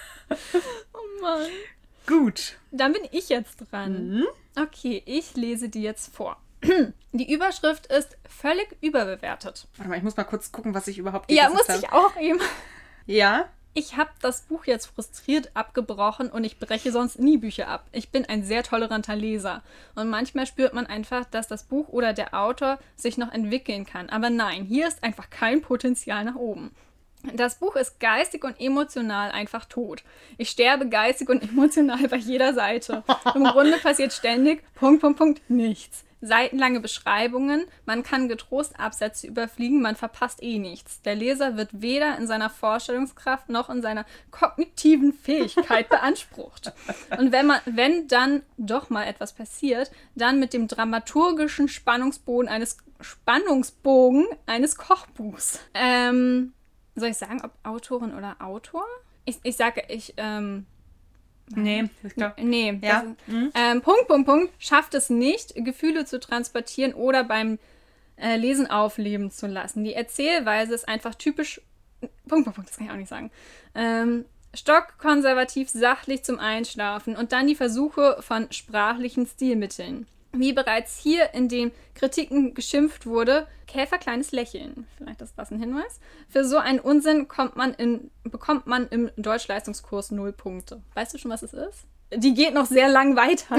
Oh Mann. Gut. Dann bin ich jetzt dran. Mhm. Okay, ich lese die jetzt vor. Die Überschrift ist völlig überbewertet. Warte mal, ich muss mal kurz gucken, was ich überhaupt Ja, gelesen musste ich auch eben. Ja? Ich habe das Buch jetzt frustriert abgebrochen und ich breche sonst nie Bücher ab. Ich bin ein sehr toleranter Leser. Und manchmal spürt man einfach, dass das Buch oder der Autor sich noch entwickeln kann. Aber nein, hier ist einfach kein Potenzial nach oben. Das Buch ist geistig und emotional einfach tot. Ich sterbe geistig und emotional bei jeder Seite. Im Grunde passiert ständig Punkt, Punkt, Punkt, nichts. Seitenlange Beschreibungen, man kann getrost Absätze überfliegen, man verpasst eh nichts. Der Leser wird weder in seiner Vorstellungskraft noch in seiner kognitiven Fähigkeit beansprucht. Und wenn man, wenn dann doch mal etwas passiert, dann mit dem dramaturgischen Spannungsbogen eines Spannungsbogen eines Kochbuchs. Ähm, soll ich sagen, ob Autorin oder Autor? Ich, ich sage, ich, ähm, Nee, ich glaube. Nee, Ja. das, Mhm. ähm, Punkt, Punkt, Punkt, schafft es nicht, Gefühle zu transportieren oder beim äh, Lesen aufleben zu lassen. Die Erzählweise ist einfach typisch, Punkt, Punkt, Punkt, das kann ich auch nicht sagen, ähm, stockkonservativ, sachlich zum Einschlafen und dann die Versuche von sprachlichen Stilmitteln. Wie bereits hier in den Kritiken geschimpft wurde, Käfer kleines Lächeln. Vielleicht ist das ein Hinweis. Für so einen Unsinn kommt man in, bekommt man im Deutschleistungskurs null Punkte. Weißt du schon, was es ist? Die geht noch sehr lang weiter.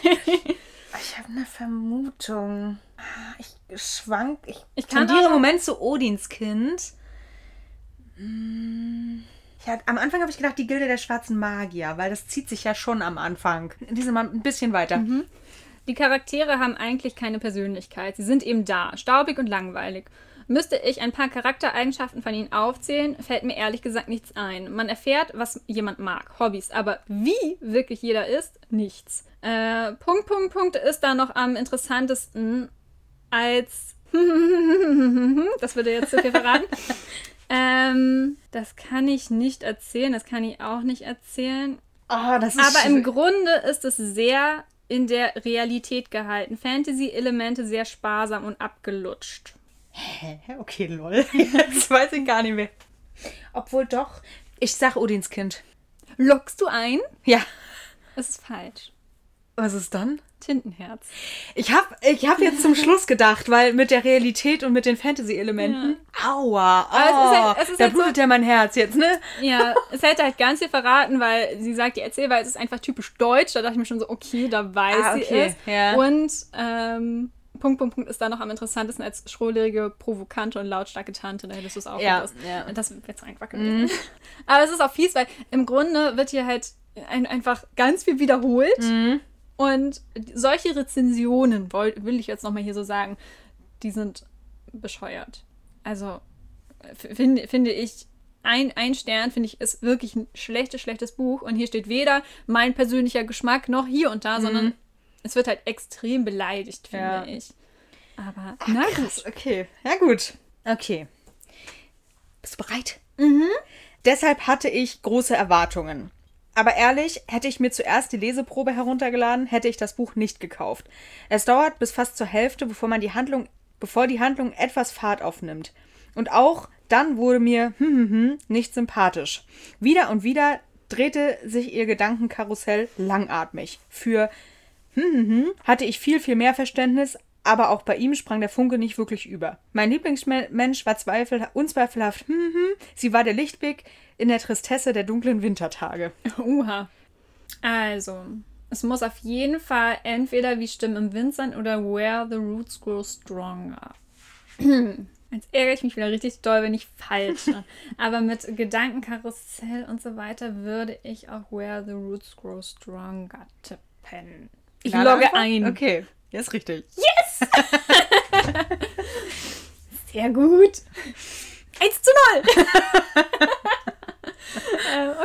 Ich habe eine Vermutung. Ich schwank. Ich, Ich kann tendiere auch- im Moment zu Odinskind. Hm. Ich hatte, am Anfang habe ich gedacht, die Gilde der schwarzen Magier, weil das zieht sich ja schon am Anfang. Diese mal ein bisschen weiter. Mhm. Die Charaktere haben eigentlich keine Persönlichkeit. Sie sind eben da, staubig und langweilig. Müsste ich ein paar Charaktereigenschaften von ihnen aufzählen, fällt mir ehrlich gesagt nichts ein. Man erfährt, was jemand mag, Hobbys, aber wie wirklich jeder ist, nichts. Äh, Punkt, Punkt, Punkt ist da noch am interessantesten als... Das würde jetzt zu viel verraten. ähm, das kann ich nicht erzählen, das kann ich auch nicht erzählen. Oh, das ist Aber im schwierig. Grunde ist es sehr in der Realität gehalten. Fantasy-Elemente sehr sparsam und abgelutscht. Hä? Okay, lol. Jetzt weiß ich gar nicht mehr. Obwohl doch. Ich sag Odinskind. Lockst du ein? Ja. Das ist falsch. Was ist dann? Tintenherz. Ich habe ich hab jetzt zum Schluss gedacht, weil mit der Realität und mit den Fantasy-Elementen. Aua. Oh, Aber es ist halt- es ist da halt so- blutet ja mein Herz jetzt, ne? Ja, es hätte halt ganz viel verraten, weil sie sagt, die Erzählweise ist einfach typisch deutsch. Da dachte ich mir schon so, okay, da weiß Ah, sie okay, es. ja. Und ähm, Punkt, Punkt, Punkt ist da noch am interessantesten als schrullige, provokante und lautstarke Tante. Da hättest du es auch Ja, gewusst. ja. Und das wird jetzt einfach gewesen. Aber es ist auch fies, weil im Grunde wird hier halt ein, einfach ganz viel wiederholt. Mhm. Und solche Rezensionen, woll- will ich jetzt nochmal hier so sagen, die sind bescheuert. Also f- finde, finde ich, ein, ein Stern, finde ich, ist wirklich ein schlechtes, schlechtes Buch. Und hier steht weder mein persönlicher Geschmack noch hier und da, sondern es wird halt extrem beleidigt, finde Ja. ich. Aber na Krass, gut. okay. Ja, gut. Okay. Bist du bereit? Mhm. Deshalb hatte ich große Erwartungen. Aber ehrlich, hätte ich mir zuerst die Leseprobe heruntergeladen, hätte ich das Buch nicht gekauft. Es dauert bis fast zur Hälfte, bevor man die Handlung, bevor die Handlung etwas Fahrt aufnimmt. Und auch dann wurde mir hm, hm, hm, nicht sympathisch. Wieder und wieder drehte sich ihr Gedankenkarussell langatmig. Für hm, hm, hm, hatte ich viel, viel mehr Verständnis, aber auch bei ihm sprang der Funke nicht wirklich über. Mein Lieblingsmensch war zweifel, unzweifelhaft, hm, hm, sie war der Lichtblick in der Tristesse der dunklen Wintertage. Uha. Also, es muss auf jeden Fall entweder Wie Stimmen im Wind sein oder Where the Roots Grow Stronger. Jetzt ärgere ich mich wieder richtig doll, wenn ich falsch bin. Aber mit Gedankenkarussell und so weiter würde ich auch Where the Roots Grow Stronger tippen. Ich Finale logge Antwort? ein. Okay, ja, ist richtig. Sehr gut. eins zu null.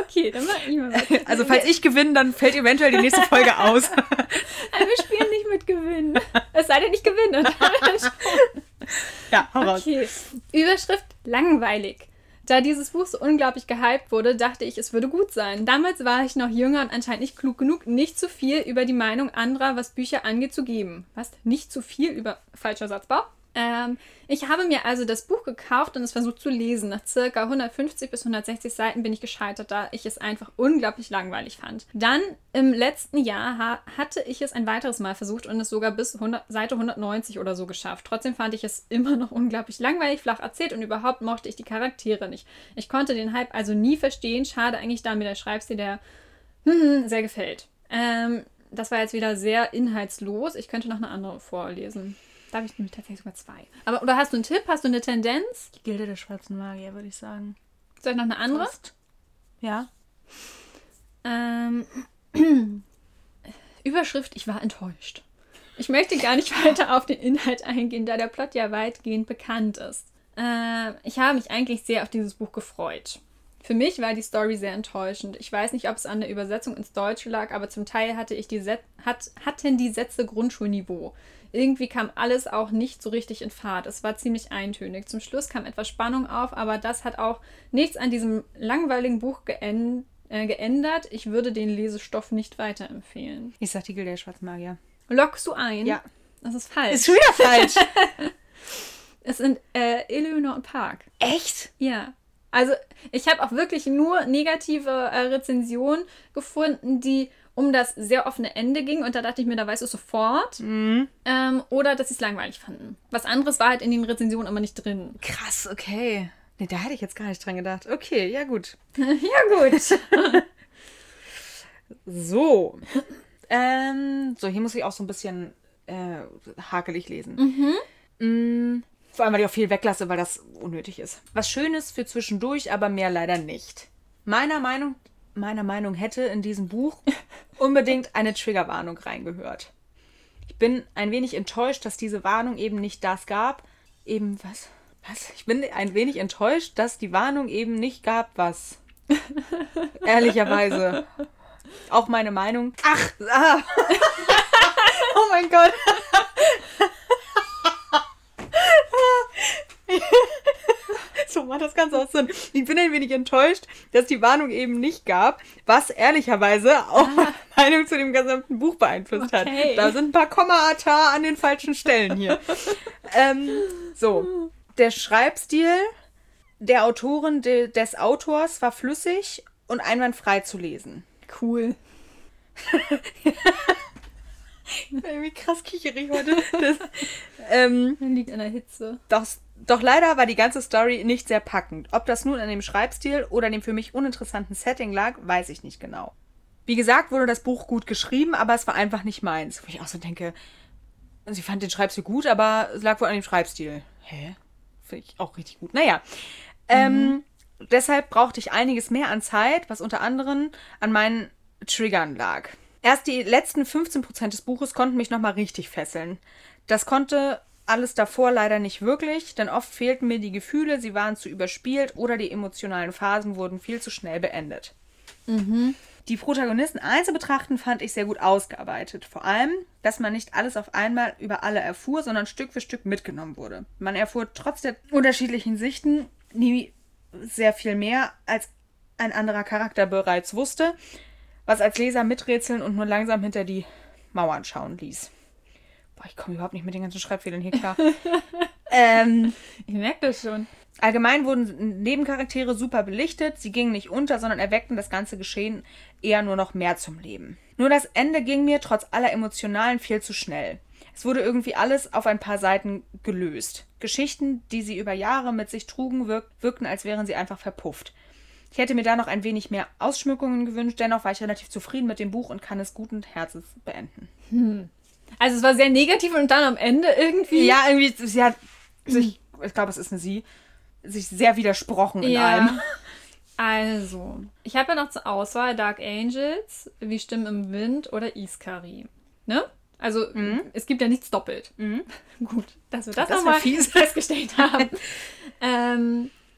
Okay, dann mach ich mal was. Also falls ich gewinne, dann fällt eventuell die nächste Folge aus. Wir spielen nicht mit Gewinnen. Es sei denn, ich gewinne. Ja, hau raus. Okay, Überschrift langweilig. Da dieses Buch so unglaublich gehypt wurde, dachte ich, es würde gut sein. Damals war ich noch jünger und anscheinend nicht klug genug, nicht zu viel über die Meinung anderer, was Bücher angeht, zu geben. Was? Nicht zu viel über... Falscher Satzbau. Ähm, ich habe mir also das Buch gekauft und es versucht zu lesen. Nach circa hundertfünfzig bis hundertsechzig Seiten bin ich gescheitert, da ich es einfach unglaublich langweilig fand. Dann im letzten Jahr ha- hatte ich es ein weiteres Mal versucht und es sogar bis hundert, Seite hundertneunzig oder so geschafft. Trotzdem fand ich es immer noch unglaublich langweilig, flach erzählt und überhaupt mochte ich die Charaktere nicht. Ich konnte den Hype also nie verstehen. Schade eigentlich, da mir der Schreibstil der hm, sehr gefällt. Ähm, das war jetzt wieder sehr inhaltslos. Ich könnte noch eine andere vorlesen. Da habe ich nämlich tatsächlich sogar zwei. Aber, oder hast du einen Tipp? Hast du eine Tendenz? Die Gilde der schwarzen Magier, würde ich sagen. Soll ich noch eine andere? Fast. Ja. Ähm, Überschrift, ich war enttäuscht. Ich möchte gar nicht weiter auf den Inhalt eingehen, da der Plot ja weitgehend bekannt ist. Äh, ich habe mich eigentlich sehr auf dieses Buch gefreut. Für mich war die Story sehr enttäuschend. Ich weiß nicht, ob es an der Übersetzung ins Deutsche lag, aber zum Teil hatte ich die Set- hat, hatten die Sätze Grundschulniveau. Irgendwie kam alles auch nicht so richtig in Fahrt. Es war ziemlich eintönig. Zum Schluss kam etwas Spannung auf, aber das hat auch nichts an diesem langweiligen Buch geänd- äh, geändert. Ich würde den Lesestoff nicht weiterempfehlen. Ich sag die Gilde der schwarzen Magier. Lockst du ein? Ja. Das ist falsch. Ist schon wieder falsch. Es sind äh, Eleanor und Park. Echt? Ja. Also ich habe auch wirklich nur negative äh, Rezensionen gefunden, die um das sehr offene Ende ging. Und da dachte ich mir, da weißt du es sofort. Mhm. Ähm, oder dass sie es langweilig fanden. Was anderes war halt in den Rezensionen aber nicht drin. Krass, okay. Nee, da hätte ich jetzt gar nicht dran gedacht. Okay, ja gut. Ja gut. So. ähm, so, hier muss ich auch so ein bisschen äh, hakelig lesen. Mhm. Mm, vor allem, weil ich auch viel weglasse, weil das unnötig ist. Was Schönes für zwischendurch, aber mehr leider nicht. Meiner Meinung, meiner Meinung hätte in diesem Buch unbedingt eine Triggerwarnung reingehört. Ich bin ein wenig enttäuscht, dass diese Warnung eben nicht das gab. Eben was? Was? Ich bin ein wenig enttäuscht, dass die Warnung eben nicht gab, was? Ehrlicherweise. Auch meine Meinung. Ach! Ah. Oh mein Gott. So macht das Ganze auch Sinn. Ich bin ein wenig enttäuscht, dass die Warnung eben nicht gab, was ehrlicherweise auch ah. meine Meinung zu dem gesamten Buch beeinflusst Okay. hat. Da sind ein paar Kommata an den falschen Stellen hier. ähm, so, der Schreibstil der Autorin, de, des Autors war flüssig und einwandfrei zu lesen. Cool. Wie krass kicherig heute. Das, ähm, Liegt an der Hitze. Doch, doch leider war die ganze Story nicht sehr packend. Ob das nun an dem Schreibstil oder dem für mich uninteressanten Setting lag, weiß ich nicht genau. Wie gesagt, wurde das Buch gut geschrieben, aber es war einfach nicht meins. Wo ich auch so denke, sie fand den Schreibstil gut, aber es lag wohl an dem Schreibstil. Hä? Finde ich auch richtig gut. Naja, mhm. ähm, deshalb brauchte ich einiges mehr an Zeit, was unter anderem an meinen Triggern lag. Erst die letzten fünfzehn Prozent des Buches konnten mich nochmal richtig fesseln. Das konnte alles davor leider nicht wirklich, denn oft fehlten mir die Gefühle, sie waren zu überspielt oder die emotionalen Phasen wurden viel zu schnell beendet. Mhm. Die Protagonisten einzeln betrachten fand ich sehr gut ausgearbeitet. Vor allem, dass man nicht alles auf einmal über alle erfuhr, sondern Stück für Stück mitgenommen wurde. Man erfuhr trotz der unterschiedlichen Sichten nie sehr viel mehr, als ein anderer Charakter bereits wusste, was als Leser miträtseln und nur langsam hinter die Mauern schauen ließ. Boah, ich komme überhaupt nicht mit den ganzen Schreibfehlern hier klar. ähm, ich merke das schon. Allgemein wurden Nebencharaktere super belichtet, sie gingen nicht unter, sondern erweckten das ganze Geschehen eher nur noch mehr zum Leben. Nur das Ende ging mir trotz aller Emotionalen viel zu schnell. Es wurde irgendwie alles auf ein paar Seiten gelöst. Geschichten, die sie über Jahre mit sich trugen, wirk- wirkten, als wären sie einfach verpufft. Ich hätte mir da noch ein wenig mehr Ausschmückungen gewünscht, dennoch war ich relativ zufrieden mit dem Buch und kann es guten Herzens beenden. Hm. Also es war sehr negativ und dann am Ende irgendwie... Ja, irgendwie, sie hat sich, ich glaube, es ist eine Sie, sich sehr widersprochen in ja. allem. Also, ich habe ja noch zur Auswahl Dark Angels, Wie Stimmen im Wind oder Iskari. Ne? Also, mhm. es gibt ja nichts doppelt. Mhm. Gut, dass wir das, das nochmal fies festgestellt haben. ähm,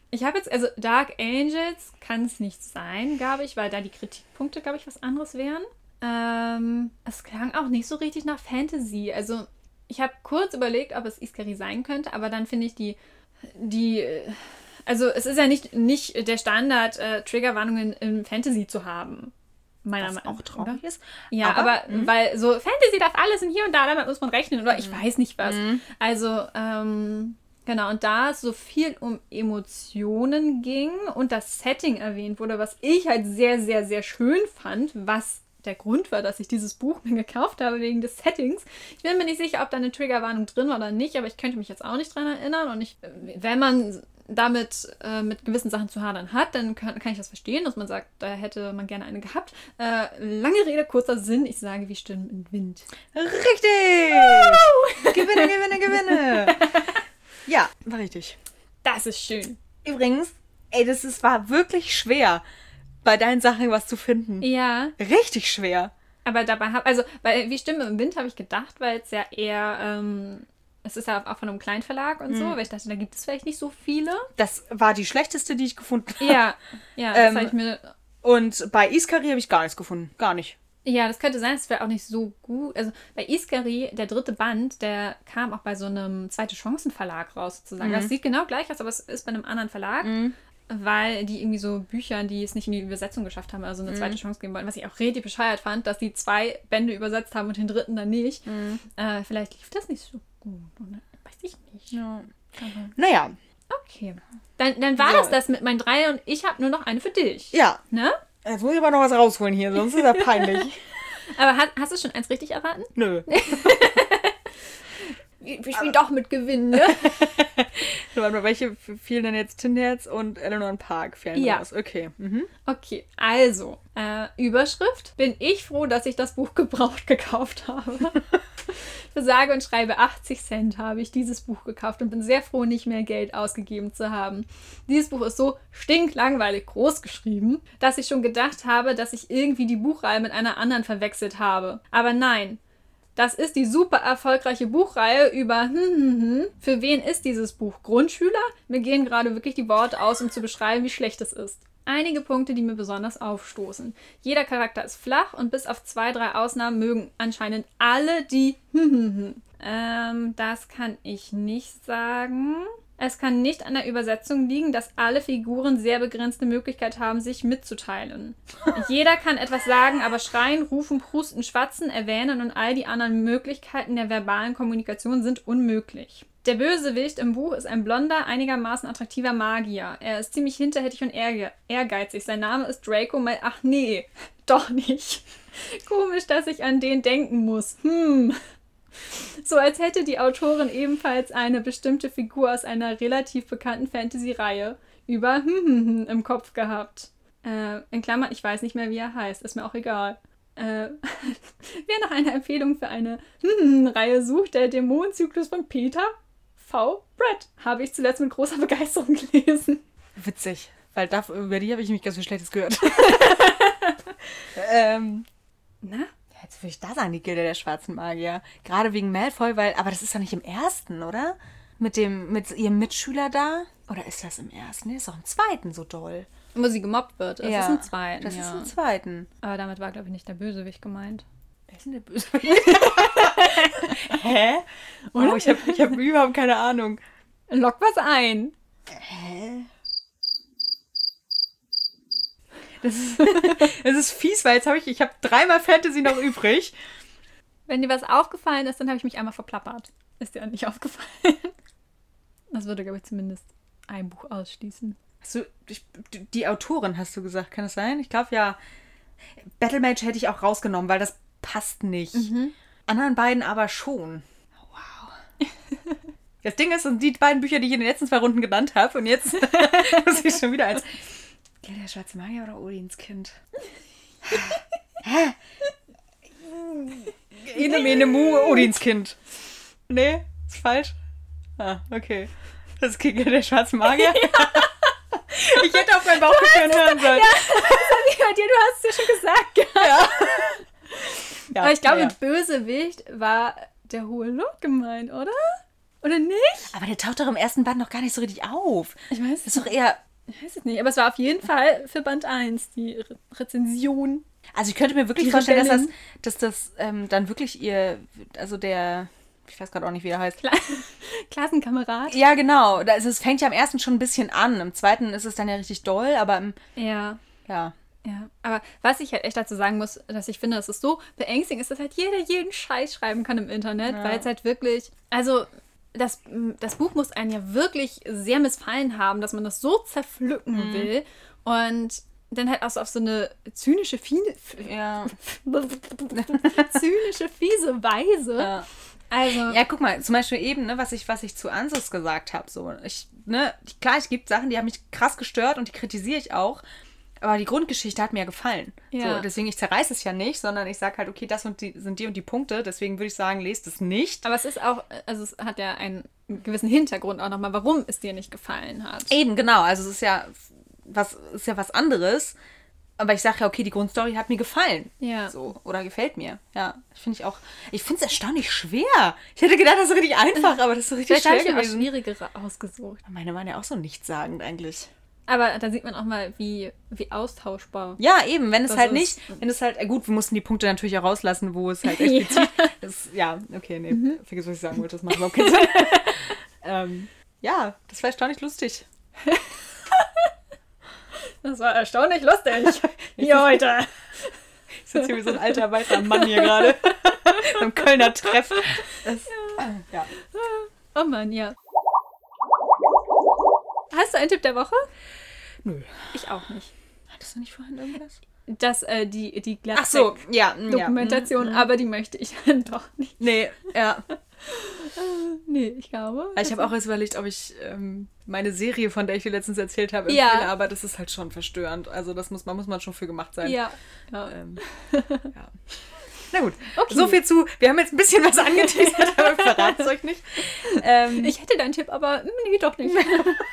Ich habe jetzt, also Dark Angels kann es nicht sein, glaube ich, weil da die Kritikpunkte, glaube ich, was anderes wären. Ähm, es klang auch nicht so richtig nach Fantasy. Also ich habe kurz überlegt, ob es Iskari sein könnte, aber dann finde ich die, die, also es ist ja nicht, nicht der Standard, äh, Triggerwarnungen im Fantasy zu haben. Meiner Meinung nach. auch traurig ist. Ja, aber, aber weil so Fantasy darf alles und hier und da, damit muss man rechnen oder ich weiß nicht was. Mhm. Also, ähm, genau, und da es so viel um Emotionen ging und das Setting erwähnt wurde, was ich halt sehr, sehr, sehr schön fand, was der Grund war, dass ich dieses Buch mir gekauft habe, wegen des Settings. Ich bin mir nicht sicher, ob da eine Triggerwarnung drin war oder nicht, aber ich könnte mich jetzt auch nicht dran erinnern. Und ich, wenn man damit äh, mit gewissen Sachen zu hadern hat, dann kann, kann ich das verstehen, dass man sagt, da hätte man gerne eine gehabt. Äh, lange Rede, kurzer Sinn, ich sage wie Stimmen im Wind. Richtig! Woo! Gewinne, gewinne, gewinne! Ja, war richtig. Das ist schön. Übrigens, ey, das ist, war wirklich schwer, bei deinen Sachen was zu finden. Ja. Richtig schwer. Aber dabei habe, also, bei Wie Stimme im Wind habe ich gedacht, weil es ja eher, ähm, es ist ja auch von einem Kleinverlag und mhm. so, weil ich dachte, da gibt es vielleicht nicht so viele. Das war die schlechteste, die ich gefunden habe. Ja, ja, das ähm, habe ich mir... Und bei Iskari habe ich gar nichts gefunden. Gar nicht. Ja, das könnte sein, das wäre auch nicht so gut. Also bei Iskari, der dritte Band, der kam auch bei so einem Zweite-Chancen-Verlag raus, sozusagen. Mhm. Das sieht genau gleich aus, aber es ist bei einem anderen Verlag, mhm. weil die irgendwie so Bücher, die es nicht in die Übersetzung geschafft haben, also eine zweite mhm. Chance geben wollten, was ich auch richtig bescheuert fand, dass die zwei Bände übersetzt haben und den dritten dann nicht. Mhm. Äh, vielleicht lief das nicht so gut, oder? Weiß ich nicht. Ja. Aber naja. Okay. Dann, dann war so. das das mit meinen drei und ich habe nur noch eine für dich. Ja. Ne? Jetzt muss ich aber noch was rausholen hier, sonst ist das peinlich. Aber hast, hast du schon eins richtig erraten? Nö. Wir spielen doch mit Gewinnen, ne? Warte mal, welche fielen denn jetzt? Tin Herz und Eleanor Park fehlen ja. raus. Okay. Mhm. Okay, also, äh, Überschrift. Bin ich froh, dass ich das Buch gebraucht gekauft habe. Für sage und schreibe achtzig Cent habe ich dieses Buch gekauft und bin sehr froh, nicht mehr Geld ausgegeben zu haben. Dieses Buch ist so stinklangweilig groß geschrieben, dass ich schon gedacht habe, dass ich irgendwie die Buchreihe mit einer anderen verwechselt habe. Aber nein. Das ist die super erfolgreiche Buchreihe über hm, hm, hm. Für wen ist dieses Buch? Grundschüler? Mir gehen gerade wirklich die Worte aus, um zu beschreiben, wie schlecht es ist. Einige Punkte, die mir besonders aufstoßen. Jeder Charakter ist flach und bis auf zwei, drei Ausnahmen mögen anscheinend alle die hm, hm, hm. Ähm, das kann ich nicht sagen. Es kann nicht an der Übersetzung liegen, dass alle Figuren sehr begrenzte Möglichkeit haben, sich mitzuteilen. Jeder kann etwas sagen, aber schreien, rufen, prusten, schwatzen, erwähnen und all die anderen Möglichkeiten der verbalen Kommunikation sind unmöglich. Der Bösewicht im Buch ist ein blonder, einigermaßen attraktiver Magier. Er ist ziemlich hinterhältig und ehrge- ehrgeizig. Sein Name ist Draco Mal... Ach nee, doch nicht. Komisch, dass ich an den denken muss. Hm... So als hätte die Autorin ebenfalls eine bestimmte Figur aus einer relativ bekannten Fantasy-Reihe über hm, hm, hm im Kopf gehabt. Äh, in Klammern, ich weiß nicht mehr, wie er heißt, ist mir auch egal. Äh, wer nach einer Empfehlung für eine hm, hm, Reihe sucht, der Dämonenzyklus von Peter V. Brett, habe ich zuletzt mit großer Begeisterung gelesen. Witzig, weil dafür, über die habe ich nämlich ganz viel Schlechtes gehört. ähm, na? Jetzt würde ich da sagen, die Gilde der schwarzen Magier. Gerade wegen Malfoy, weil, aber das ist doch nicht im ersten, oder? Mit dem, mit ihrem Mitschüler da? Oder ist das im ersten? Nee, das ist auch im zweiten so doll. Wo sie gemobbt wird. Das ja, ist im zweiten. Das ja. ist im zweiten. Aber damit war, glaube ich, nicht der Bösewicht gemeint. Wer ist denn der Bösewicht? Hä? Oh, ich habe ich hab überhaupt keine Ahnung. Lock was ein. Hä? Das ist, das ist fies, weil jetzt habe ich, ich habe dreimal Fantasy noch übrig. Wenn dir was aufgefallen ist, dann habe ich mich einmal verplappert. Ist dir nicht aufgefallen? Das würde, glaube ich, zumindest ein Buch ausschließen. Hast du, ich, die Autorin hast du gesagt, kann das sein? Ich glaube ja, Battlemage hätte ich auch rausgenommen, weil das passt nicht. Mhm. Anderen beiden aber schon. Wow. Das Ding ist, und die beiden Bücher, die ich in den letzten zwei Runden genannt habe, und jetzt muss ich schon wieder als... Der schwarze Magier oder Odins Kind? Hä? Ene Mene Mu, Odins Kind. Nee, ist falsch. Ah, okay. Das ist der schwarze Magier. Ja. Ich hätte auf meinen Bauchgefühl hören sollen. Ja, das hab ich bei dir, du hast es ja schon gesagt. Ja. Ja, aber ich glaube, ja. mit Bösewicht war der hohe Lord gemeint, oder? Oder nicht? Aber der taucht doch im ersten Band noch gar nicht so richtig auf. Ich weiß Das ist doch eher... Ich weiß es nicht, aber es war auf jeden Fall für Band eins, die Re- Rezension. Also ich könnte mir wirklich Die vorstellen, dass das, Rebellen. dass das ähm, dann wirklich ihr... Also der... Ich weiß gerade auch nicht, wie der heißt. Kla- Klassenkamerad. Ja, genau. Also es fängt ja am ersten schon ein bisschen an. Im zweiten ist es dann ja richtig doll, aber im... Ja. Ja. Ja, aber was ich halt echt dazu sagen muss, dass ich finde, dass es so beängstigend ist, dass halt jeder jeden Scheiß schreiben kann im Internet, Ja. weil es halt wirklich, also das, das Buch muss einen ja wirklich sehr missfallen haben, dass man das so zerpflücken Mhm. will und dann halt auch so auf so eine zynische, fiese, Ja. zynische, fiese Weise. Ja. Also, Ja, guck mal, zum Beispiel eben, ne, was ich, was ich zu Ansus gesagt habe. So, ich, ne, klar, es gibt Sachen, die haben mich krass gestört und die kritisiere ich auch. Aber die Grundgeschichte hat mir gefallen. Ja. So, deswegen, ich zerreiße es ja nicht, sondern ich sage halt, okay, das und die, sind die und die Punkte. Deswegen würde ich sagen, lest es nicht. aber es ist auch, also es hat ja einen gewissen Hintergrund auch nochmal, warum es dir nicht gefallen hat. Eben, genau. Also es ist ja was, ist ja was anderes. Aber ich sage ja, okay, die Grundstory hat mir gefallen. Ja. So, oder gefällt mir. Ja, finde ich auch. Ich finde es erstaunlich schwer. Ich hätte gedacht, das ist richtig einfach, aber das ist so richtig Vielleicht habe schwer ich mir auch gewesen. schwierigere ausgesucht. Meine waren ja auch so nichtssagend eigentlich. Aber da sieht man auch mal, wie, wie austauschbar. Ja, eben, wenn es Das halt ist- nicht, wenn es halt, äh, gut, wir mussten die Punkte natürlich auch rauslassen, wo es halt explizit ist. Ja, okay, nee, Mhm. vergiss, was ich sagen wollte, das macht überhaupt keinen Sinn. ähm, ja, das war erstaunlich lustig. Das war erstaunlich lustig. Hier heute. Ich sitze hier wie so ein alter weißer Mann hier gerade. Beim Kölner Treff. Das, ja. Oh Mann, ja. Hast du einen Tipp der Woche? Nö. Ich auch nicht. Hattest du nicht vorhin irgendwas? Das, äh, die, die Ach so, ja. mm, Dokumentation, ja. mm, mm. aber die möchte ich dann doch nicht. Nee, ja. Nee, ich glaube. Ich habe auch erst überlegt, ob ich ähm, meine Serie, von der ich dir letztens erzählt habe, Ja. empfehle, aber das ist halt schon verstörend. Also das muss man, muss man schon für gemacht sein. Ja. ja. Ähm, ja. Na gut, Okay. so viel zu. Wir haben jetzt ein bisschen was angeteasert, aber wir verraten es euch nicht. Ähm, Ich hätte deinen Tipp, aber mm, nee, doch nicht.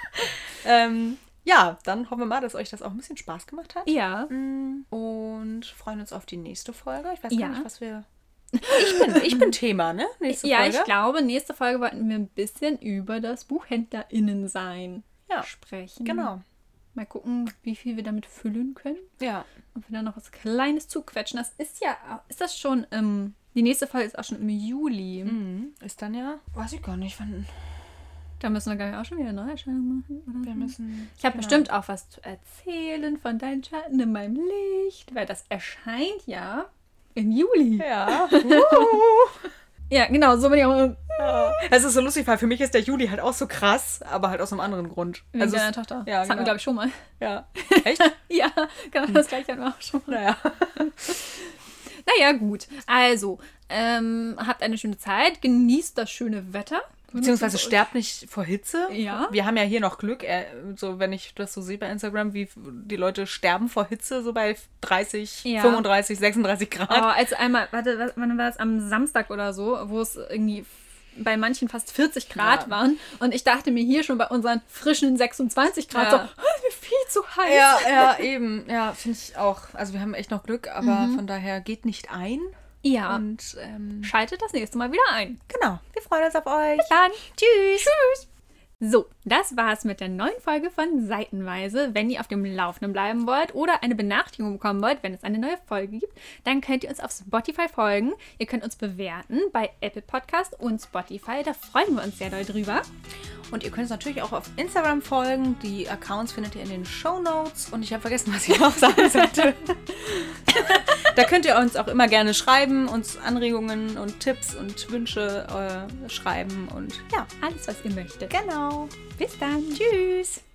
ähm, ja, dann hoffen wir mal, dass euch das auch ein bisschen Spaß gemacht hat. Ja. Und freuen uns auf die nächste Folge. Ich weiß Ja. gar nicht, was wir... Ich bin, ich bin Thema, ne? Nächste Ja, Folge. ich glaube, nächste Folge wollten wir ein bisschen über das BuchhändlerInnen sein Ja, sprechen. genau. Mal gucken, wie viel wir damit füllen können. Ja. Und wir dann noch was Kleines zuquetschen. Das ist ja, ist das schon, ähm, die nächste Folge ist auch schon im Juli. Mhm. Ist dann ja... Weiß ich gar nicht, wann... Da müssen wir, glaube ich, auch schon wieder eine Neuerscheinung machen. Oder Wir so. müssen... Ich habe genau. bestimmt auch was zu erzählen von deinen Schatten in meinem Licht, weil das erscheint ja im Juli. Ja. Ja, genau, so bin ich auch Es ist so lustig, weil für mich ist der Juli halt auch so krass, aber halt aus einem anderen Grund. mit Also deiner es- Tochter. Ja, das hatten wir, genau. glaube ich, schon mal. Ja. Echt? Ja, genau, das gleiche hatten wir auch schon mal. Naja. Naja, gut. Also, ähm, habt eine schöne Zeit, genießt das schöne Wetter. Beziehungsweise sterbt nicht vor Hitze. Ja. Wir haben ja hier noch Glück, äh, so wenn ich das so sehe bei Instagram, wie die Leute sterben vor Hitze, so bei dreißig, Ja. fünfunddreißig, sechsunddreißig Grad. Oh, als einmal, warte, was- wann war das? Am Samstag oder so, wo es irgendwie bei manchen fast vierzig Grad Ja. waren. Und ich dachte mir hier schon bei unseren frischen sechsundzwanzig Grad Ja. so, oh, ist mir viel zu heiß. Ja, ja, eben. Ja, finde ich auch. Also wir haben echt noch Glück, aber von daher geht nicht ein. Ja. Und ähm, Schaltet das nächste Mal wieder ein. genau, wir freuen uns auf euch. Dann tschüss. Tschüss. So, das war's mit der neuen Folge von Seitenweise. Wenn ihr auf dem Laufenden bleiben wollt oder eine Benachrichtigung bekommen wollt, wenn es eine neue Folge gibt, dann könnt ihr uns auf Spotify folgen. Ihr könnt uns bewerten bei Apple Podcast und Spotify. Da freuen wir uns sehr doll drüber. Und ihr könnt uns natürlich auch auf Instagram folgen. Die Accounts findet ihr in den Shownotes. Und ich habe vergessen, was ich noch sagen sollte. Da könnt ihr uns auch immer gerne schreiben, uns Anregungen und Tipps und Wünsche äh, schreiben. Und ja, Alles, was ihr möchtet. genau. Bis dann. Tschüss.